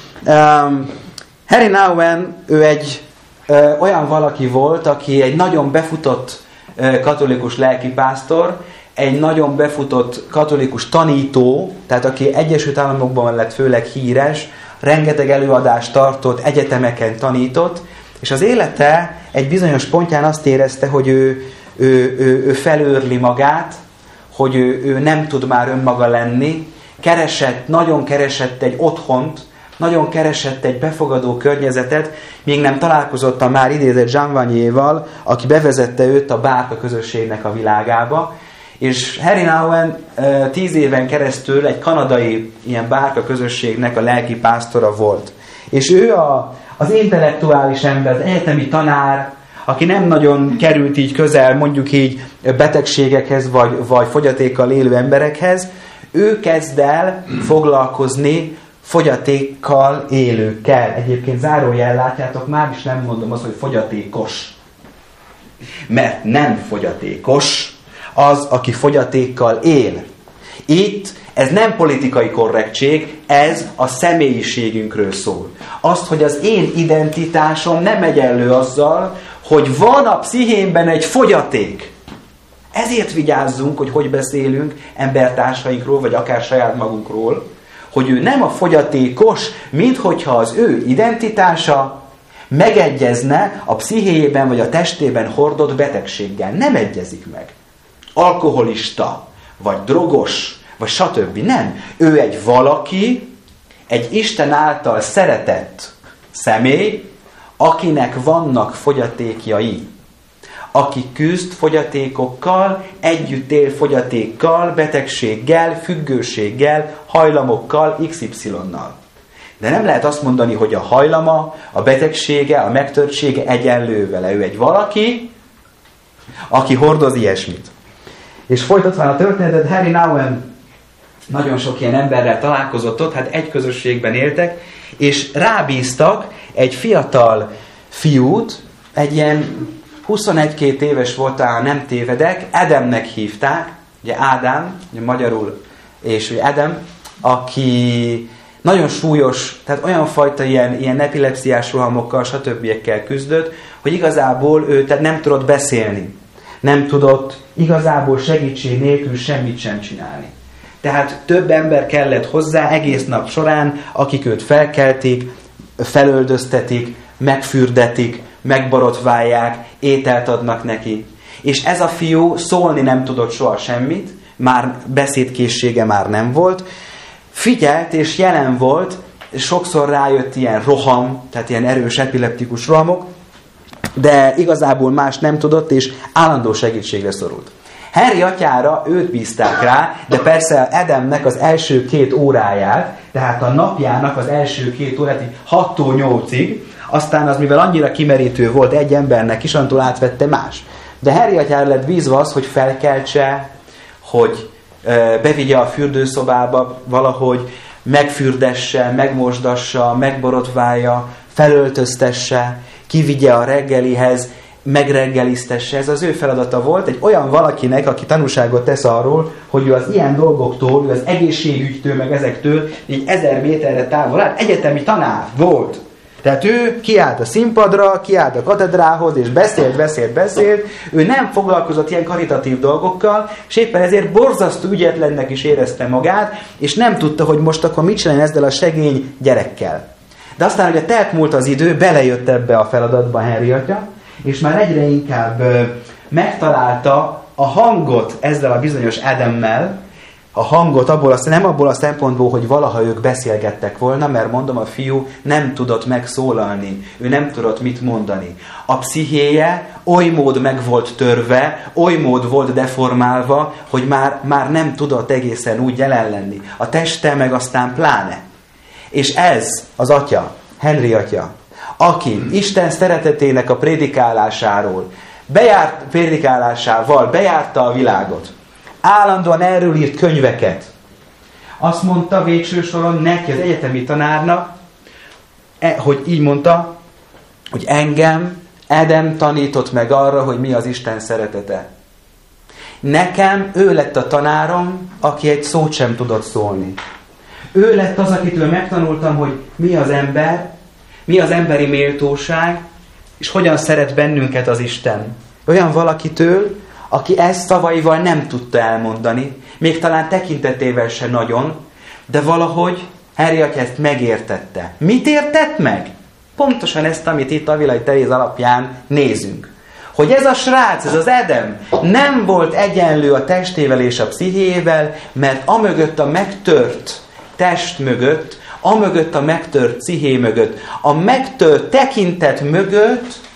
Henry Nouwen, ő egy olyan valaki volt, aki egy nagyon befutott katolikus lelkipásztor, egy nagyon befutott katolikus tanító, tehát aki Egyesült Államokban lett főleg híres, rengeteg előadást tartott, egyetemeken tanított, és az élete egy bizonyos pontján azt érezte, hogy ő felőrli magát, hogy ő nem tud már önmaga lenni, nagyon keresett egy otthont, nagyon keresett egy befogadó környezetet, még nem találkozott a már idézett Jean Vanierval, aki bevezette őt a Bárka közösségnek a világába, És Henry Nouwen 10 éven keresztül egy kanadai ilyen bárka közösségnek a lelki pásztora volt. És ő az intellektuális ember, az egyetemi tanár, aki nem nagyon került így közel, mondjuk így betegségekhez, vagy fogyatékkal élő emberekhez, ő kezd el foglalkozni fogyatékkal élőkkel. Egyébként zárójel, látjátok, már is nem mondom azt, hogy fogyatékos. Mert nem fogyatékos az, aki fogyatékkal él. Itt ez nem politikai korrektség, ez a személyiségünkről szól. Azt, hogy az én identitásom nem egyenlő azzal, hogy van a pszichémben egy fogyaték. Ezért vigyázzunk, hogy beszélünk embertársainkról, vagy akár saját magunkról, hogy ő nem a fogyatékos, minthogyha az ő identitása megegyezne a pszichéjében vagy a testében hordott betegséggel. Nem egyezik meg. Alkoholista, vagy drogos, vagy stb. Nem. Ő egy valaki, egy Isten által szeretett személy, akinek vannak fogyatékjai. Aki küzd fogyatékokkal, együtt él fogyatékkal, betegséggel, függőséggel, hajlamokkal, XY-nal. De nem lehet azt mondani, hogy a hajlama, a betegsége, a megtörtsége egyenlő vele. Ő egy valaki, aki hordoz ilyesmit. És folytatván a történetet, Henry Nouwen nagyon sok ilyen emberrel találkozott ott, hát egy közösségben éltek, és rábíztak egy fiatal fiút, egy ilyen 21-22 éves volt, nem tévedek, Adamnek hívták, ugye Ádám, ugye magyarul, és ugye Adam, aki nagyon súlyos, tehát olyan fajta ilyen epilepsziás rohamokkal, stb. Küzdött, hogy igazából ő tehát nem tudott beszélni. Nem tudott igazából segítség nélkül semmit sem csinálni. Tehát több ember kellett hozzá egész nap során, akik őt felkeltik, felöldöztetik, megfürdetik, megborotválják, ételt adnak neki. És ez a fiú szólni nem tudott soha semmit, már beszédkészsége már nem volt, figyelt és jelen volt, sokszor rájött ilyen roham, tehát ilyen erős epileptikus rohamok, de igazából más nem tudott, és állandó segítségre szorult. Henry atyára őt bízták rá, de persze Adamnek az első 2 óráját, tehát a napjának az első 2 órát, így 6-tól 8-ig, aztán az, mivel annyira kimerítő volt egy embernek is, antól átvette más. De Henry atyára lett bízva az, hogy felkeltse, hogy bevigye a fürdőszobába valahogy, megfürdesse, megmosdassa, megborotválja, felöltöztesse, kivigye a reggelihez, megreggeliztesse. Ez az ő feladata volt, egy olyan valakinek, aki tanúságot tesz arról, hogy ő az ilyen dolgoktól, ő az egészségügytől, meg ezektől így 1000 méterre távol állt, egyetemi tanár volt. Tehát ő kiállt a színpadra, kiállt a katedrához, és beszélt. Ő nem foglalkozott ilyen karitatív dolgokkal, és éppen ezért borzasztó ügyetlennek is érezte magát, és nem tudta, hogy most akkor mit csinálni ezzel a segény gyerekkel. De aztán, hogy a telt múlt az idő, belejött ebbe a feladatba Henry atya, és már egyre inkább megtalálta a hangot ezzel a bizonyos Adammel, a hangot nem abból a szempontból, hogy valaha ők beszélgettek volna, mert mondom, a fiú nem tudott megszólalni, ő nem tudott mit mondani. A pszichéje oly mód meg volt törve, oly mód volt deformálva, hogy már nem tudott egészen úgy jelen lenni. A teste meg aztán pláne. És ez az atya, Henry atya, aki Isten szeretetének a prédikálásával bejárta a világot, állandóan erről írt könyveket. Azt mondta végső soron neki, az egyetemi tanárnak, hogy így mondta, hogy engem Adam tanított meg arra, hogy mi az Isten szeretete. Nekem ő lett a tanárom, aki egy szót sem tudott szólni. Ő lett az, akitől megtanultam, hogy mi az ember, mi az emberi méltóság, és hogyan szeret bennünket az Isten. Olyan valakitől, aki ezt szavaival nem tudta elmondani, még talán tekintetével se nagyon, de valahogy Henry atya ezt megértette. Mit értett meg? Pontosan ezt, amit itt Avilai Teréz alapján nézünk. Hogy ez a srác, ez az Adam nem volt egyenlő a testével és a pszichéjével, mert amögött a megtört test mögött, amögött a megtört psziché mögött, a megtört tekintet mögött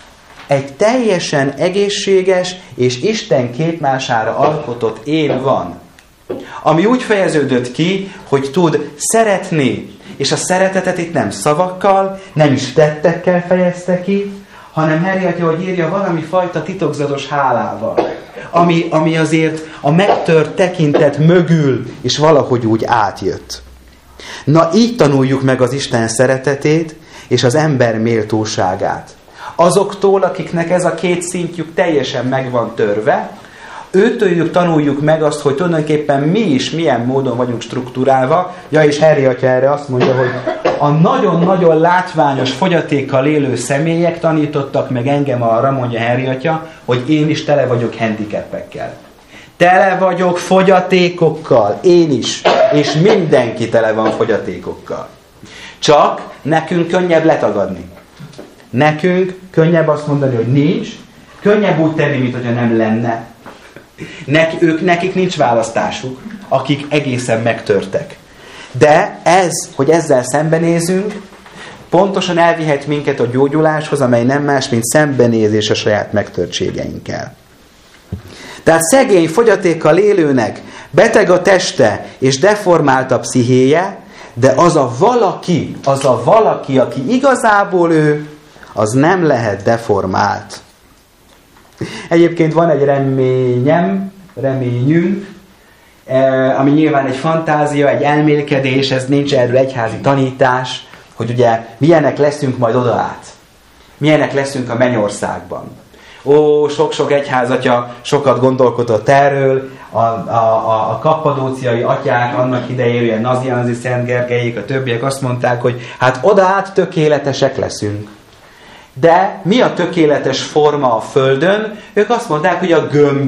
egy teljesen egészséges és Isten képmására alkotott én van. Ami úgy fejeződött ki, hogy tud szeretni. És a szeretetet itt nem szavakkal, nem is tettekkel fejezte ki, hanem Henriette, hogy írja, valami fajta titokzatos hálával. Ami azért a megtört tekintet mögül is valahogy úgy átjött. Na, így tanuljuk meg az Isten szeretetét és az ember méltóságát. Azoktól, akiknek ez a két szintjük teljesen meg van törve, őtőlük tanuljuk meg azt, hogy tulajdonképpen mi is milyen módon vagyunk struktúrálva. Ja, és Henriette erre azt mondja, hogy a nagyon-nagyon látványos fogyatékkal élő személyek tanítottak meg engem arra, mondja Henriette, hogy én is tele vagyok handicapekkel. Tele vagyok fogyatékokkal, én is, és mindenki tele van fogyatékokkal. Csak nekünk könnyebb letagadni. Nekünk könnyebb azt mondani, hogy nincs, könnyebb úgy tenni, mint hogyha nem lenne. Nekik nincs választásuk, akik egészen megtörtek. De ez, hogy ezzel szembenézünk, pontosan elvihet minket a gyógyuláshoz, amely nem más, mint szembenézés a saját megtörtségeinkkel. Tehát szegény fogyatékkal élőnek beteg a teste és deformált a pszichéje, de az a valaki, aki igazából ő, az nem lehet deformált. Egyébként van egy reményünk, ami nyilván egy fantázia, egy elmélkedés, ez nincs erről egyházi tanítás, hogy ugye milyenek leszünk majd oda át. Milyenek leszünk a mennyországban. Ó, sok-sok egyházatja sokat gondolkodott erről, a kappadóciai atyák annak idején, ilyen Nazianzi, Szent Gergelyék, a többiek azt mondták, hogy hát oda át tökéletesek leszünk. De mi a tökéletes forma a Földön? Ők azt mondták, hogy a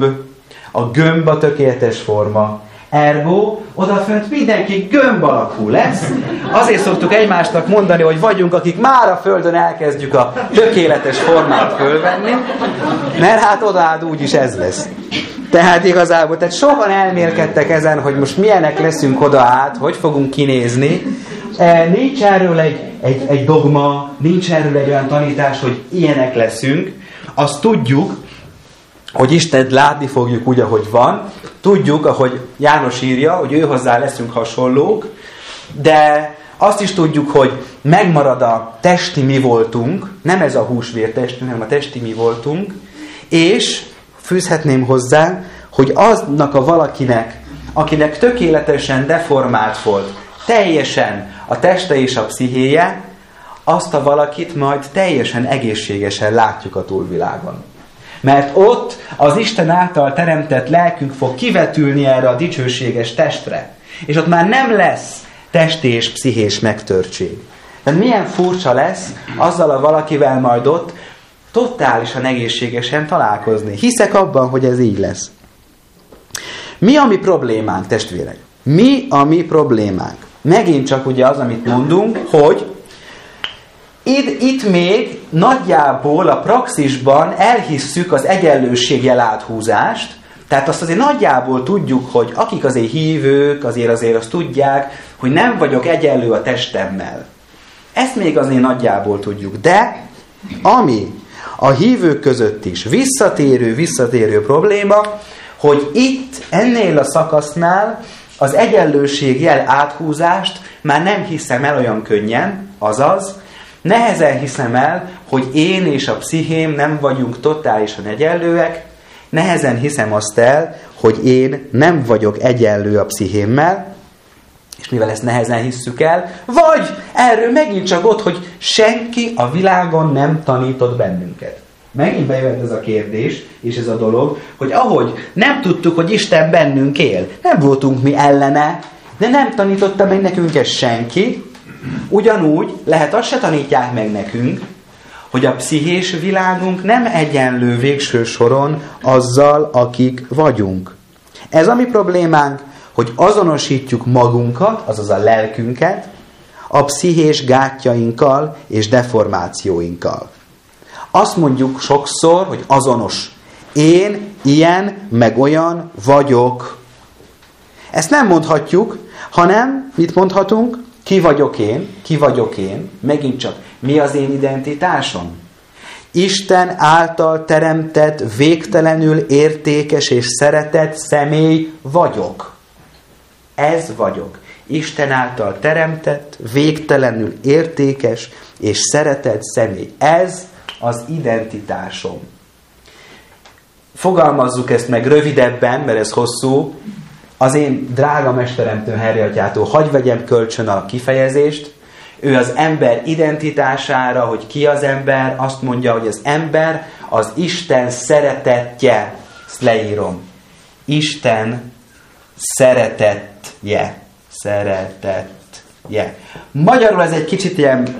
gömb a tökéletes forma. Ergo, odafönt mindenki gömb alakú lesz. Azért szoktuk egymásnak mondani, hogy vagyunk, akik már a Földön elkezdjük a tökéletes formát fölvenni, mert hát odaáll úgyis ez lesz. Tehát igazából, sokan elmélkedtek ezen, hogy most milyenek leszünk oda át, hogy fogunk kinézni. Nincs erről egy dogma, nincs erről egy olyan tanítás, hogy ilyenek leszünk. Azt tudjuk, hogy Istent látni fogjuk úgy, ahogy van. Tudjuk, ahogy János írja, hogy ő hozzá leszünk hasonlók, de azt is tudjuk, hogy megmarad a testi mi voltunk, nem ez a húsvér testünk, hanem a testi mi voltunk, és fűzhetném hozzá, hogy aznak a valakinek, akinek tökéletesen deformált volt, teljesen a teste és a pszichéje, azt a valakit majd teljesen egészségesen látjuk a túlvilágon. Mert ott az Isten által teremtett lelkünk fog kivetülni erre a dicsőséges testre. És ott már nem lesz testi és pszichés megtörtség. Tehát milyen furcsa lesz azzal a valakivel majd ott totálisan egészségesen találkozni. Hiszek abban, hogy ez így lesz. Mi a mi problémánk, testvérek? Mi a mi problémánk? Megint csak ugye az, amit mondunk, hogy itt még nagyjából a praxisban elhisszük az egyenlőségjel áthúzást, tehát azt azért nagyjából tudjuk, hogy akik azért hívők, azért azt tudják, hogy nem vagyok egyenlő a testemmel. Ezt még azért nagyjából tudjuk, de ami a hívők között is visszatérő probléma, hogy itt ennél a szakasznál az egyenlőségjel áthúzást már nem hiszem el olyan könnyen, azaz nehezen hiszem el, hogy én és a pszichém nem vagyunk totálisan egyenlőek, nehezen hiszem azt el, hogy én nem vagyok egyenlő a pszichémmel, és mivel ezt nehezen hisszük el, vagy erről megint csak ott, hogy senki a világon nem tanított bennünket. Megint bejött ez a kérdés, és ez a dolog, hogy ahogy nem tudtuk, hogy Isten bennünk él, nem voltunk mi ellene, de nem tanította meg nekünk ezt senki, ugyanúgy lehet azt se tanítják meg nekünk, hogy a pszichés világunk nem egyenlő végső soron azzal, akik vagyunk. Ez a mi problémánk, hogy azonosítjuk magunkat, azaz a lelkünket, a pszichés gátjainkkal és deformációinkkal. Azt mondjuk sokszor, hogy azonos. Én ilyen, meg olyan vagyok. Ezt nem mondhatjuk, hanem mit mondhatunk? Ki vagyok én? Megint csak, mi az én identitásom? Isten által teremtett, végtelenül értékes és szeretett személy vagyok. Ez vagyok. Isten által teremtett, végtelenül értékes és szeretett személy. Ez az identitásom. Fogalmazzuk ezt meg rövidebben, mert ez hosszú. Az én drága mesteremtől, Henry atyától hadd vegyem kölcsön a kifejezést. Ő az ember identitására, hogy ki az ember, azt mondja, hogy az ember az Isten szeretetje. Ezt leírom. Isten szeretetje. Szeretetje. Magyarul ez egy kicsit ilyen,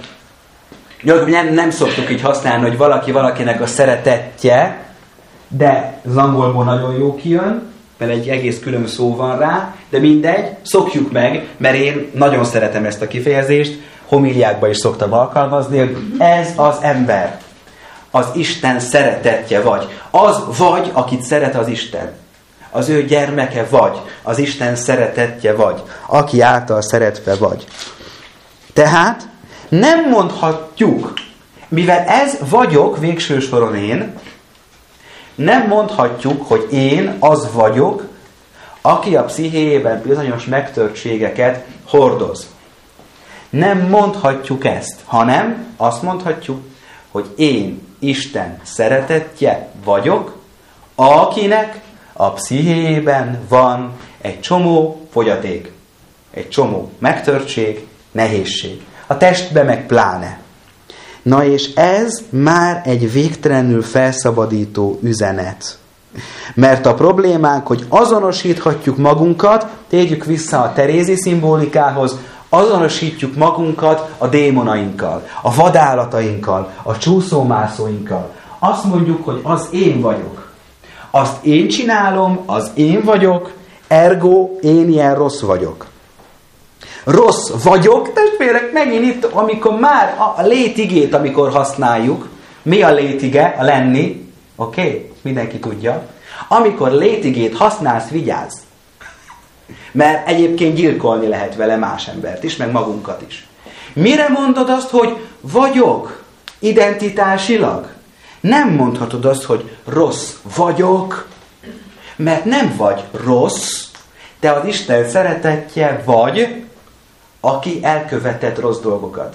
nem szoktuk így használni, hogy valaki valakinek a szeretetje, de az angolból nagyon jó kijön, mert egy egész külön szó van rá, de mindegy, szokjuk meg, mert én nagyon szeretem ezt a kifejezést, homíliákban is szoktam alkalmazni, hogy ez az ember, az Isten szeretetje vagy. Az vagy, akit szeret az Isten. Az ő gyermeke vagy, az Isten szeretetje vagy, aki által szeretve vagy. Tehát nem mondhatjuk, mivel ez vagyok, végső soron én, nem mondhatjuk, hogy én az vagyok, aki a pszichéjében bizonyos megtörtségeket hordoz. Nem mondhatjuk ezt, hanem azt mondhatjuk, hogy én Isten szeretetje vagyok, akinek a pszichéjében van egy csomó fogyaték, egy csomó megtörtség, nehézség. A testbe meg pláne. Na és ez már egy végtelenül felszabadító üzenet. Mert a problémánk, hogy azonosíthatjuk magunkat, térjük vissza a Terézi szimbolikához, azonosítjuk magunkat a démonainkkal, a vadállatainkkal, a csúszómászóinkkal. Azt mondjuk, hogy az én vagyok. Azt én csinálom, az én vagyok, ergo én ilyen rossz vagyok. Rossz vagyok, testvérek, megint itt, amikor már a létigét, amikor használjuk, mi a létige? A lenni, oké? Mindenki tudja. Amikor létigét használsz, vigyázz. Mert egyébként gyilkolni lehet vele más embert is, meg magunkat is. Mire mondod azt, hogy vagyok identitásilag? Nem mondhatod azt, hogy rossz vagyok, mert nem vagy rossz, te az Isten szeretetje vagy, aki elkövetett rossz dolgokat.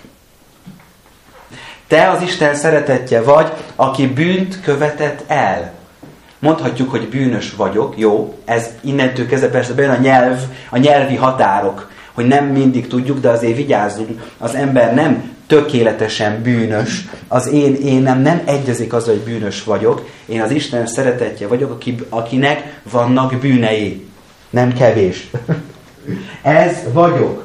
Te az Isten szeretetje vagy, aki bűnt követett el. Mondhatjuk, hogy bűnös vagyok, jó, ez innentől kezdve persze bejön a nyelvi határok, hogy nem mindig tudjuk, de azért vigyázzunk, az ember nem tökéletesen bűnös, az énem nem egyezik az, hogy bűnös vagyok, én az Isten szeretetje vagyok, akinek vannak bűnei. Nem kevés. Ez vagyok.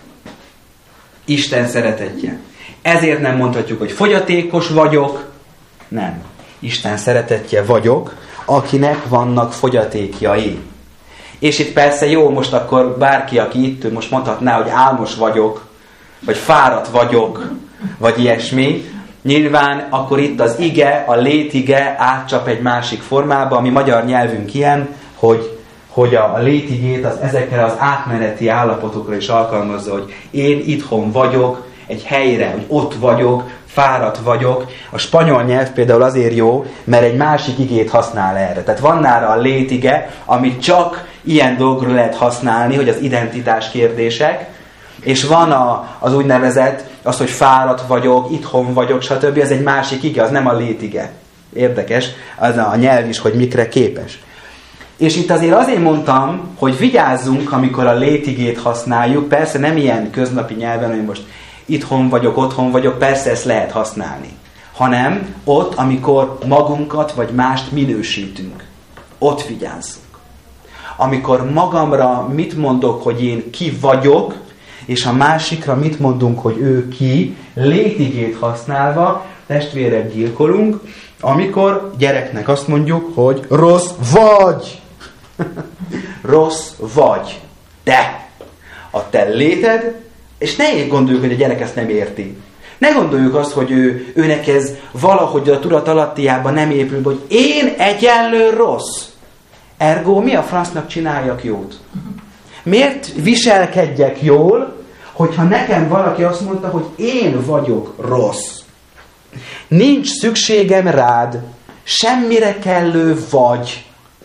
Isten szeretetje. Ezért nem mondhatjuk, hogy fogyatékos vagyok. Nem. Isten szeretetje vagyok, akinek vannak fogyatékjai. És itt persze jó, most akkor bárki, aki itt most mondhatná, hogy álmos vagyok, vagy fáradt vagyok, vagy ilyesmi. Nyilván akkor itt az ige, a létige átcsap egy másik formába, ami magyar nyelvünk ilyen, hogy a létigét az ezekre az átmeneti állapotokra is alkalmazza, hogy én itthon vagyok, egy helyre, hogy ott vagyok, fáradt vagyok. A spanyol nyelv például azért jó, mert egy másik igét használ erre. Tehát van nála a létige, amit csak ilyen dolgokra lehet használni, hogy az identitás kérdések, és van az úgynevezett, az, hogy fáradt vagyok, itthon vagyok, stb. Ez egy másik ige, az nem a létige. Érdekes, az a nyelv is, hogy mikre képes. És itt azért mondtam, hogy vigyázzunk, amikor a létigét használjuk, persze nem ilyen köznapi nyelven, hogy most itthon vagyok, otthon vagyok, persze ezt lehet használni. Hanem ott, amikor magunkat vagy mást minősítünk. Ott vigyázzunk. Amikor magamra mit mondok, hogy én ki vagyok, és a másikra mit mondunk, hogy ő ki, létigét használva, testvérek gyilkolunk, amikor gyereknek azt mondjuk, hogy rossz vagy. Rossz vagy. De a te léted, és ne gondoljuk, hogy a gyerek ezt nem érti. Ne gondoljuk azt, hogy őnek ez valahogy a tudat alattiában nem épül, hogy én egyenlő rossz. Ergo mi a francnak csináljak jót? Miért viselkedjek jól, hogyha nekem valaki azt mondta, hogy én vagyok rossz? Nincs szükségem rád, semmire kellő vagy.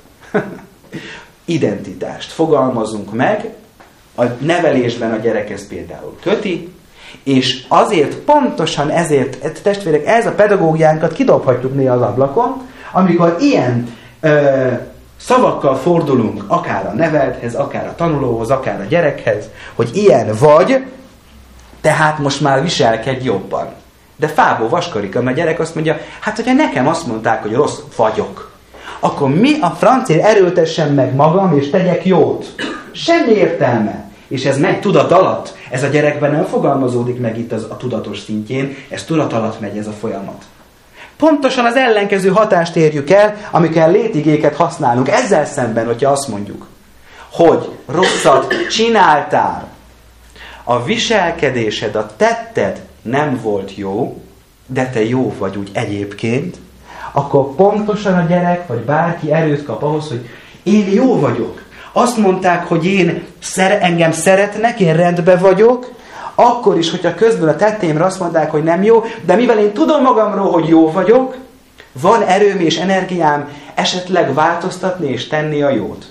Identitást fogalmazunk meg, a nevelésben a gyerek ezt például köti, és azért, pontosan ezért, testvérek, ez a pedagógiánkat kidobhatjuk néha az ablakon, amikor ilyen szavakkal fordulunk akár a nevelthez, akár a tanulóhoz, akár a gyerekhez, hogy ilyen vagy, tehát most már viselkedj jobban. De fából vaskarik, a gyerek azt mondja, hát hogyha nekem azt mondták, hogy rossz vagyok, akkor mi a francért erőltessem meg magam, és tegyek jót? Semmi értelme. És ez megy tudat alatt. Ez a gyerekben nem fogalmazódik meg itt a tudatos szintjén, ez tudat alatt megy ez a folyamat. Pontosan az ellenkező hatást érjük el, amikor létigéket használunk. Ezzel szemben, hogyha azt mondjuk, hogy rosszat csináltál, a viselkedésed, a tetted nem volt jó, de te jó vagy úgy egyébként, akkor pontosan a gyerek, vagy bárki erőt kap ahhoz, hogy én jó vagyok. Azt mondták, hogy engem szeretnek, én rendben vagyok, akkor is, hogyha közben a tetteimre azt mondták, hogy nem jó, de mivel én tudom magamról, hogy jó vagyok, van erőm és energiám esetleg változtatni és tenni a jót.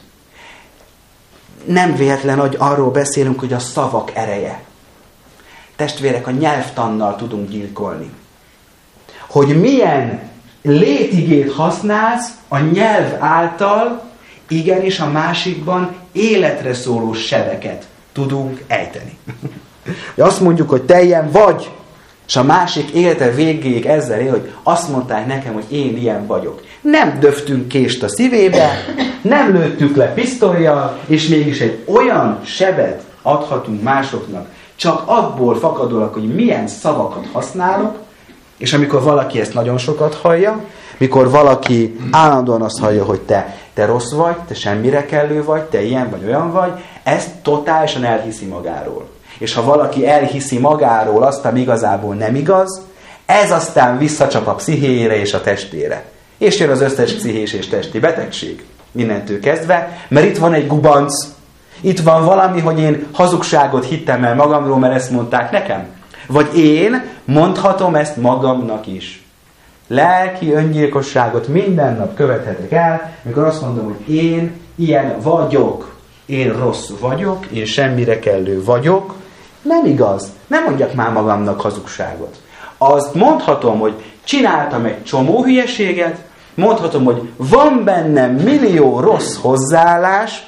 Nem véletlen, hogy arról beszélünk, hogy a szavak ereje. Testvérek, a nyelvtannal tudunk gyilkolni. Hogy milyen létigét használsz a nyelv által, igenis a másikban életre szóló sebeket tudunk ejteni. Azt mondjuk, hogy te ilyen vagy, és a másik élete végéig ezzel él, hogy azt mondták nekem, hogy én ilyen vagyok. Nem döftünk kést a szívébe, nem lőttük le pisztollyal, és mégis egy olyan sebet adhatunk másoknak, csak abból fakadólag, hogy milyen szavakat használok, és amikor valaki ezt nagyon sokat hallja, mikor valaki állandóan azt hallja, hogy te rossz vagy, te semmire kellő vagy, te ilyen vagy, olyan vagy, ezt totálisan elhiszi magáról. És ha valaki elhiszi magáról azt, ami igazából nem igaz, ez aztán visszacsap a pszichéjére és a testére. És jön az összes pszichés és testi betegség. Innentől kezdve, mert itt van egy gubanc, itt van valami, hogy én hazugságot hittem el magamról, mert ezt mondták nekem. Vagy én mondhatom ezt magamnak is. Lelki öngyilkosságot minden nap követhetek el, mikor azt mondom, hogy én ilyen vagyok, én rossz vagyok, én semmire kellő vagyok. Nem igaz. Nem mondjak már magamnak hazugságot. Azt mondhatom, hogy csináltam egy csomó hülyeséget, mondhatom, hogy van bennem millió rossz hozzáállás,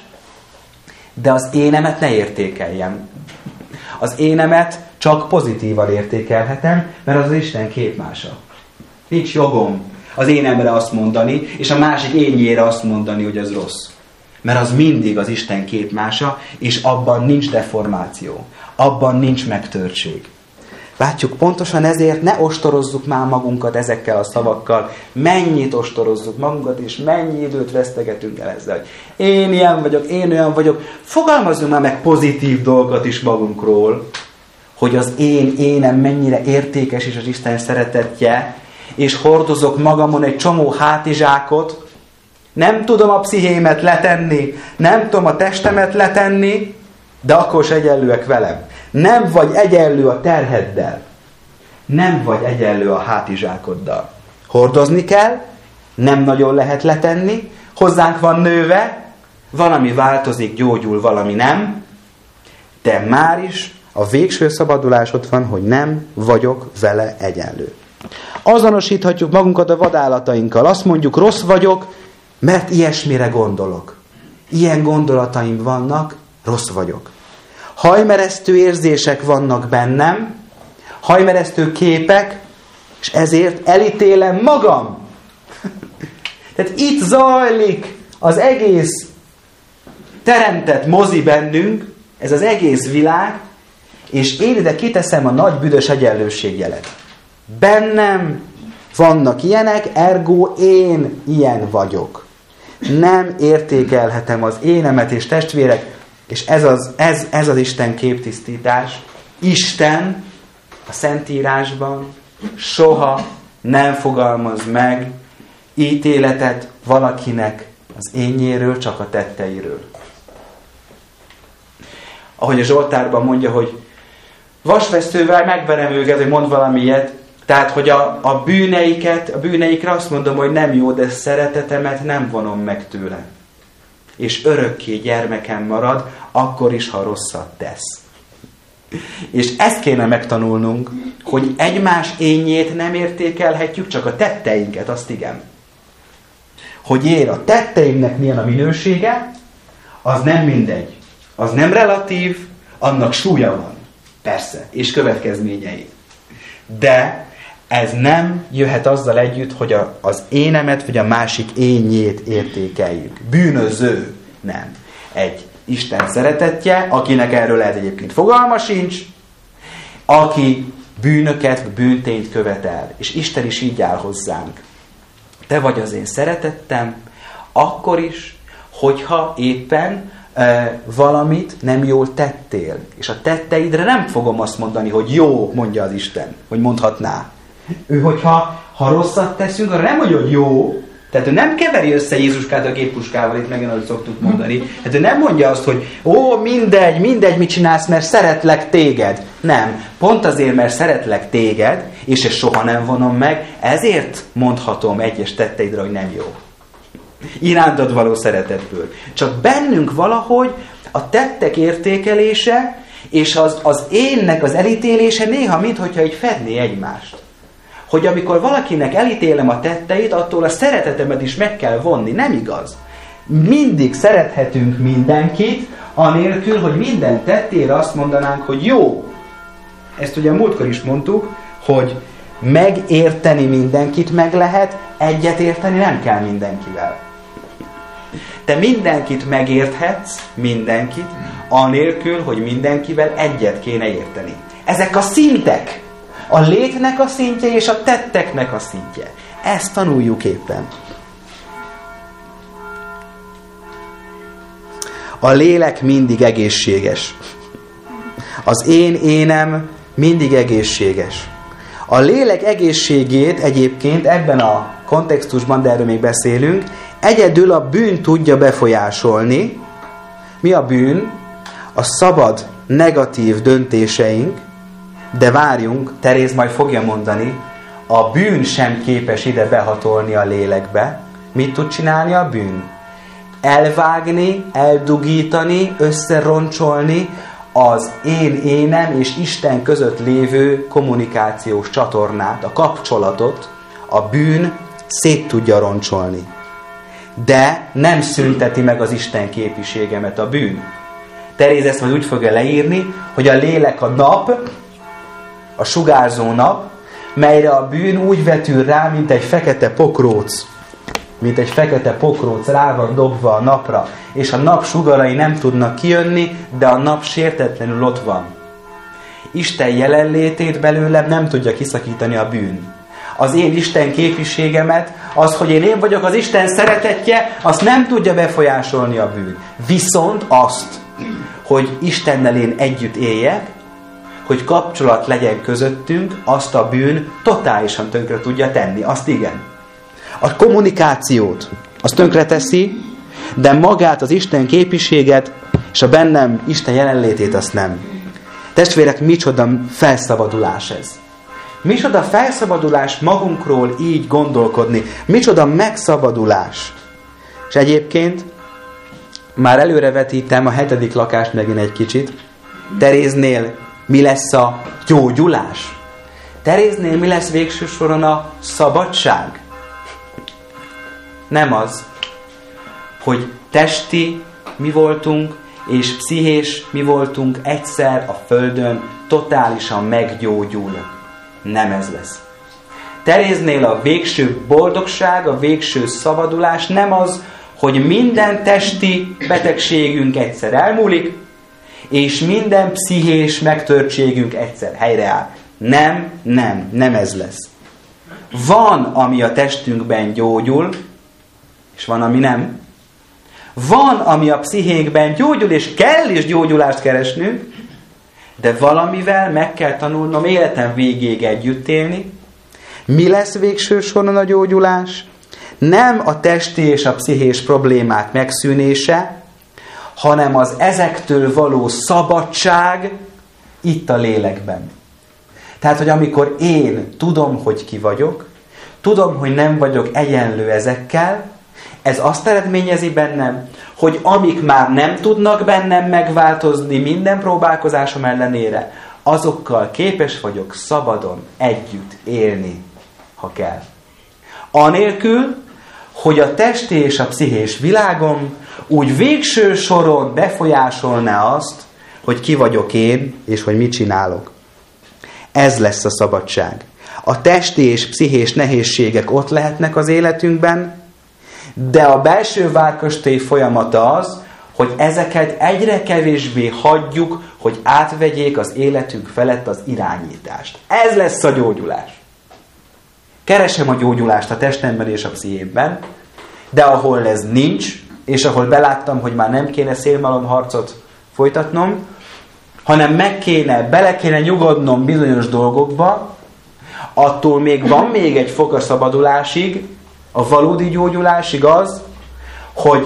de az énemet ne értékeljem. Az énemet csak pozitívan értékelhetem, mert az Isten képmása. Nincs jogom az énemre azt mondani, és a másik énjére azt mondani, hogy ez rossz. Mert az mindig az Isten képmása, és abban nincs deformáció. Abban nincs megtörtség. Látjuk, pontosan ezért ne ostorozzuk már magunkat ezekkel a szavakkal. Mennyit ostorozzuk magunkat, és mennyi időt vesztegetünk el ezzel, hogy én ilyen vagyok, én olyan vagyok. Fogalmazzunk már meg pozitív dolgokat is magunkról, hogy az énem mennyire értékes, és az Isten szeretetje, és hordozok magamon egy csomó hátizsákot, nem tudom a pszichémet letenni, nem tudom a testemet letenni, de akkor se egyenlőek velem. Nem vagy egyenlő a terheddel. Nem vagy egyenlő a hátizsákoddal. Hordozni kell, nem nagyon lehet letenni, hozzánk van nőve, valami változik, gyógyul, valami nem, de már is a végső szabadulás ott van, hogy nem vagyok vele egyenlő. Azonosíthatjuk magunkat a vadállatainkkal. Azt mondjuk, rossz vagyok, mert ilyesmire gondolok. Ilyen gondolataim vannak, rossz vagyok. Hajmeresztő érzések vannak bennem, hajmeresztő képek, és ezért elítélem magam. Tehát itt zajlik az egész teremtett mozi bennünk, ez az egész világ, és én ide kiteszem a nagy büdös egyenlőségjelet. Bennem vannak ilyenek, ergo én ilyen vagyok. Nem értékelhetem az énemet, és testvérek, és ez az Isten képtisztítás. Isten a Szentírásban soha nem fogalmaz meg ítéletet valakinek az énjéről, csak a tetteiről. Ahogy a Zsoltárban mondja, hogy vasveszővel megverem őket, hogy mond valami ilyet, Tehát, hogy a bűneikre azt mondom, hogy nem jó, de szeretetemet nem vonom meg tőle. És örökké gyermekem marad, akkor is, ha rosszat tesz. És ezt kéne megtanulnunk, hogy egymás énjét nem értékelhetjük, csak a tetteinket, azt igen. Hogy én a tetteimnek milyen a minősége, az nem mindegy. Az nem relatív, annak súlya van. Persze, és következményei. De ez nem jöhet azzal együtt, hogy az énemet, vagy a másik énjét értékeljük. Bűnöző nem. Egy Isten szeretetje, akinek erről lehet egyébként fogalma sincs, aki bűnöket, bűntényt követel. És Isten is így áll hozzánk. Te vagy az én szeretettem, akkor is, hogyha éppen valamit nem jól tettél. És a tetteidre nem fogom azt mondani, hogy jó, mondja az Isten, hogy mondhatná. Ő, hogyha rosszat teszünk, arra nem mondja, hogy jó. Tehát ő nem keveri össze Jézuskát a géppuskával, itt megint ahogy szoktuk mondani. Tehát ő nem mondja azt, hogy mindegy, mit csinálsz, mert szeretlek téged. Nem. Pont azért, mert szeretlek téged, és ezt soha nem vonom meg, ezért mondhatom egyes tetteidre, hogy nem jó. Irántad való szeretetből. Csak bennünk valahogy a tettek értékelése és az énnek az elítélése néha minthogyha így fedné egymást. Hogy amikor valakinek elítélem a tetteit, attól a szeretetemet is meg kell vonni. Nem igaz. Mindig szerethetünk mindenkit, anélkül, hogy minden tettére azt mondanánk, hogy jó. Ezt ugye múltkor is mondtuk, hogy megérteni mindenkit meg lehet, egyet érteni nem kell mindenkivel. Te mindenkit megérthetsz, mindenkit, anélkül, hogy mindenkivel egyet kéne érteni. Ezek a szintek. A létnek a szintje és a tetteknek a szintje. Ezt tanuljuk éppen. A lélek mindig egészséges. Az én énem mindig egészséges. A lélek egészségét egyébként ebben a kontextusban, de erről még beszélünk, egyedül a bűn tudja befolyásolni. Mi a bűn? A szabad, negatív döntéseink, de várjunk, Teréz majd fogja mondani, a bűn sem képes ide behatolni a lélekbe. Mit tud csinálni a bűn? Elvágni, eldugítani, összeroncsolni az én énem és Isten között lévő kommunikációs csatornát, a kapcsolatot, a bűn szét tudja roncsolni. De nem szünteti meg az Isten képiségemet a bűn. Teréz ezt majd úgy fogja leírni, hogy a lélek a nap, a sugárzó nap, melyre a bűn úgy vetül rá, mint egy fekete pokróc. Mint egy fekete pokróc rá van dobva a napra, és a nap sugarai nem tudnak kijönni, de a nap sértetlenül ott van. Isten jelenlétét belőlem nem tudja kiszakítani a bűn. Az én Isten képiségemet, az, hogy én vagyok az Isten szeretetje, azt nem tudja befolyásolni a bűn. Viszont azt, hogy Istennel én együtt éljek, hogy kapcsolat legyen közöttünk, azt a bűn totálisan tönkre tudja tenni. Azt igen. A kommunikációt azt tönkre teszi, de magát az Isten képiséget és a bennem Isten jelenlétét azt nem. Testvérek, micsoda felszabadulás ez. Micsoda felszabadulás magunkról így gondolkodni. Micsoda megszabadulás. És egyébként már előrevetítem a 7. lakást megint egy kicsit. Teréznél mi lesz a gyógyulás? Teréznél mi lesz végső soron a szabadság? Nem az, hogy testi mi voltunk, és pszichés mi voltunk egyszer a földön, totálisan meggyógyul. Nem ez lesz. Teréznél a végső boldogság, a végső szabadulás nem az, hogy minden testi betegségünk egyszer elmúlik, és minden pszichés megtörtségünk egyszer helyreáll. Nem ez lesz. Van, ami a testünkben gyógyul, és van, ami nem. Van, ami a pszichénkben gyógyul, és kell is gyógyulást keresnünk, de valamivel meg kell tanulnom életem végéig együtt élni. Mi lesz végső soron a gyógyulás? Nem a testi és a pszichés problémák megszűnése, hanem az ezektől való szabadság itt a lélekben. Tehát, hogy amikor én tudom, hogy ki vagyok, tudom, hogy nem vagyok egyenlő ezekkel, ez azt eredményezi bennem, hogy amik már nem tudnak bennem megváltozni minden próbálkozásom ellenére, azokkal képes vagyok szabadon együtt élni, ha kell. Anélkül, hogy a testi és a pszichés világom úgy végső soron befolyásolná azt, hogy ki vagyok én, és hogy mit csinálok. Ez lesz a szabadság. A testi és pszichés nehézségek ott lehetnek az életünkben, de a belső várkastély folyamata az, hogy ezeket egyre kevésbé hagyjuk, hogy átvegyék az életünk felett az irányítást. Ez lesz a gyógyulás. Keresem a gyógyulást a testemben és a pszichémben, de ahol ez nincs, és ahol beláttam, hogy már nem kéne szélmalomharcot folytatnom, hanem bele kéne nyugodnom bizonyos dolgokba, attól még van még egy fok a szabadulásig, a valódi gyógyulásig az, hogy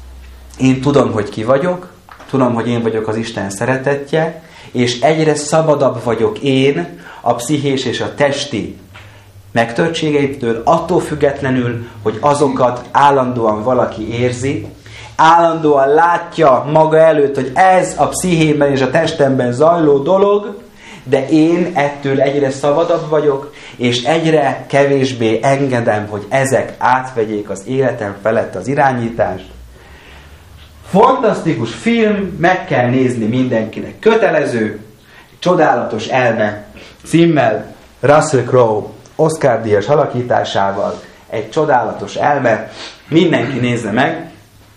én tudom, hogy ki vagyok, tudom, hogy én vagyok az Isten szeretetje, és egyre szabadabb vagyok én a pszichés és a testi megtörtségeitől, attól függetlenül, hogy azokat állandóan valaki érzi, állandóan látja maga előtt, hogy ez a pszichémben és a testemben zajló dolog, de én ettől egyre szabadabb vagyok, és egyre kevésbé engedem, hogy ezek átvegyék az életem felett az irányítást. Fantasztikus film, meg kell nézni mindenkinek. Kötelező, csodálatos elme címmel, Russell Crowe Oscar-díjas alakításával, egy csodálatos elme, mindenki nézze meg,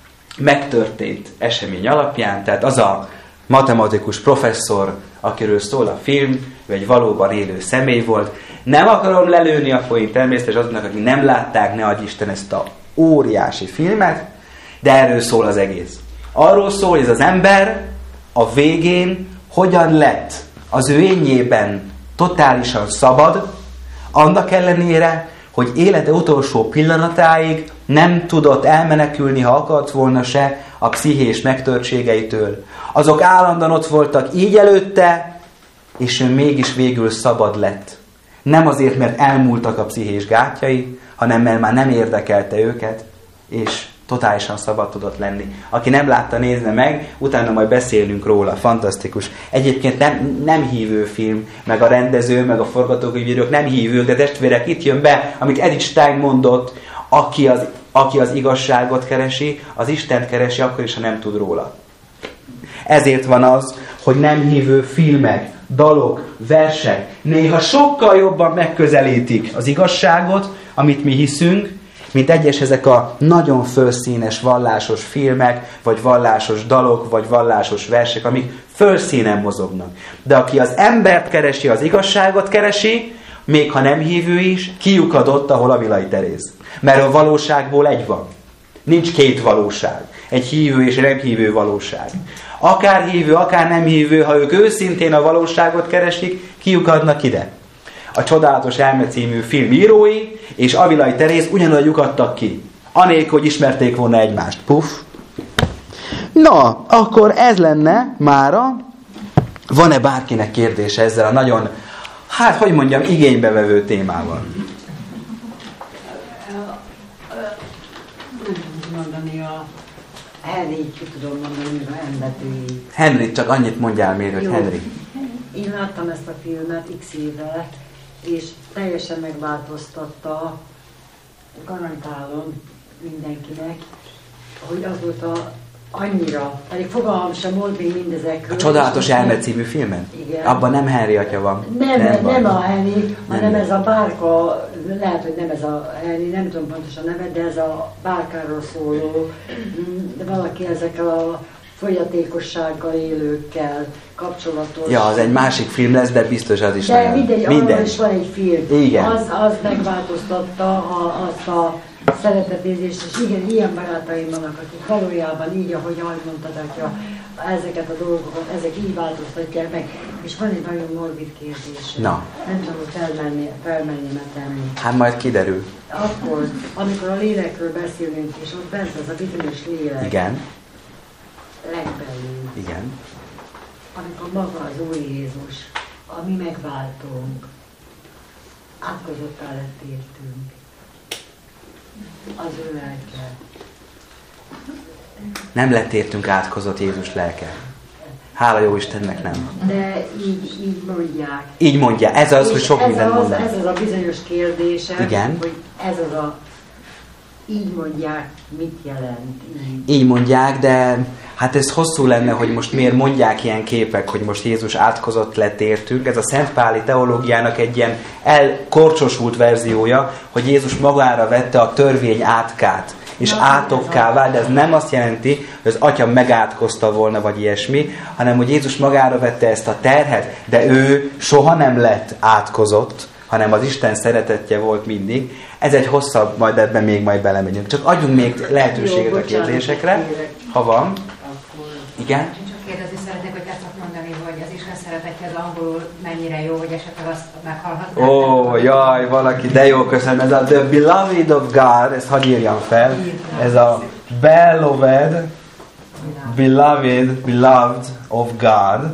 megtörtént esemény alapján, tehát az a matematikus professzor, akiről szól a film, ő egy valóban élő személy volt. Nem akarom lelőni a poént természetesen azoknak, akik nem látták, ne adj Isten, ezt a óriási filmet, de erről szól az egész. Arról szól, hogy ez az ember a végén hogyan lett az ő énjében totálisan szabad, annak ellenére, hogy élete utolsó pillanatáig nem tudott elmenekülni, ha akart volna se a pszichés megtörtségeitől. Azok állandóan ott voltak így előtte, és ő mégis végül szabad lett. Nem azért, mert elmúltak a pszichés gátjai, hanem mert már nem érdekelte őket, és totálisan szabad tudott lenni. Aki nem látta, nézze meg, utána majd beszélünk róla. Fantasztikus. Egyébként nem hívő film, meg a rendező, meg a forgatókönyvírók nem hívők, de testvérek, itt jön be, amit Edith Stein mondott, aki az igazságot keresi, az Istent keresi, akkor is, ha nem tud róla. Ezért van az, hogy nem hívő filmek, dalok, versek néha sokkal jobban megközelítik az igazságot, amit mi hiszünk, mint egyes ezek a nagyon fölszínes vallásos filmek, vagy vallásos dalok, vagy vallásos versek, amik fölszínen mozognak. De aki az embert keresi, az igazságot keresi, még ha nem hívő is, kiukadott, ahol a Villai Teréz. Mert a valóságból egy van. Nincs két valóság. Egy hívő és nem hívő valóság. Akár hívő, akár nem hívő, ha ők őszintén a valóságot keresik, kiukadnak ide. A Csodálatos elme című film írói és Avilai Teréz ugyanúgy lyukadtak ki. Anélkül, hogy ismerték volna egymást. Puff. Na, akkor ez lenne mára. Van-e bárkinek kérdése ezzel a nagyon, igénybevevő témával? Mondani a Henry, ki tudom mondani a emberi. Henry, csak annyit mondjál még, hogy Henry. Én láttam ezt a filmet x éve, és teljesen megváltoztatta, garantálom mindenkinek, hogy azóta annyira, pedig fogalmam sem volt még mindezekről. A Csodálatos elme című filmen? Igen. Abban nem Henry atya van. Nem a Henry, hanem ez a bárka, lehet, hogy nem ez a Henry, nem tudom pontosan nevet, de ez a bárkáról szóló, de valaki ezekkel a fogyatékossággal élőkkel kapcsolatos. Ja, az egy másik film lesz, de biztos az is. De mindegy, is van egy film. Igen. Az megváltoztatta azt a szeretetérzést, és igen, ilyen barátaim vannak, akik valójában így, ahogy mondtad, atya, ezeket a dolgokat, ezek így változtatják meg. És van egy nagyon morbid kérdés. Na. Nem tudom, felmenni. Hát majd kiderül. Akkor, amikor a lélekről beszélünk, és ott bent az a bizonyos lélek. Igen. Legbelül. Igen. Amikor maga az Úr Jézus a mi megváltónk. Átkozottá lett értünk. Az ő lelke. Nem lett értünk átkozott Jézus lelke. Hála jó Istennek, nem. De így mondják. Így mondja. Ez az, hogy sok mindent mondanak. Ez az a bizonyos kérdése, igen. Hogy ez az a... Így mondják, mit jelent. Így mondják, de hát ez hosszú lenne, hogy most miért mondják ilyen képek, hogy most Jézus átkozott lett értünk. Ez a szentpáli teológiának egy ilyen elkorcsosult verziója, hogy Jézus magára vette a törvény átkát, és átokká vált, de ez nem azt jelenti, hogy az atya megátkozta volna, vagy ilyesmi, hanem hogy Jézus magára vette ezt a terhet, de ő soha nem lett átkozott, hanem az Isten szeretetje volt mindig. Ez egy hosszabb, majd ebben még majd belemegyünk. Csak adjunk még lehetőséget a kérdésekre, ha van. Igen? Én csak kérdezni szeretnék, hogy ezt mondani, hogy az Isten szeretetje az angolul mennyire jó, hogy esetleg azt meghallhatnám. Ó, jaj, valaki, de jó, köszönöm. Ez a The Beloved of God, ezt hadd írjam fel. Ez a Beloved of God.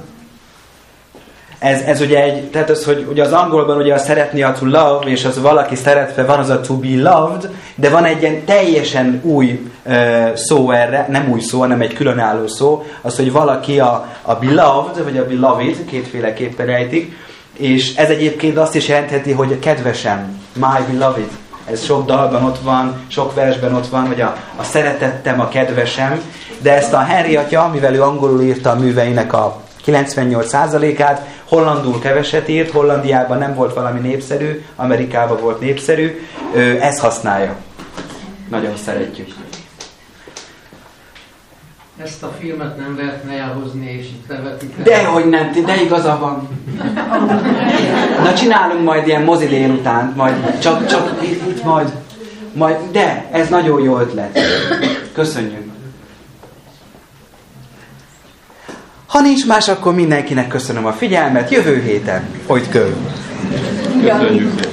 Ez ugye egy, tehát az, hogy ugye az angolban ugye a szeretni a to love, és az valaki szeretve van az a to be loved, de van egy ilyen teljesen új szó erre, nem új szó, hanem egy különálló szó, az, hogy valaki a beloved, vagy a beloved, kétféleképpen ejtik, és ez egyébként azt is jelentheti, hogy a kedvesem, my beloved. Ez sok dalban ott van, sok versben ott van, hogy a szeretettem, a kedvesem, de ezt a Henry atya, mivel ő angolul írta a műveinek a 98%-át, hollandul keveset írt, Hollandiában nem volt valami népszerű, Amerikában volt népszerű, ezt használja. Nagyon szeretjük. Ezt a filmet nem lehetne elhozni, és itt levetik. Dehogy nem, de igaza van. Na csinálunk majd ilyen mozi délutánt, majd csak itt majd, de ez nagyon jó ötlet. Köszönjük. Ha nincs más, akkor mindenkinek köszönöm a figyelmet. Jövő héten folyt köv. Köszönjük.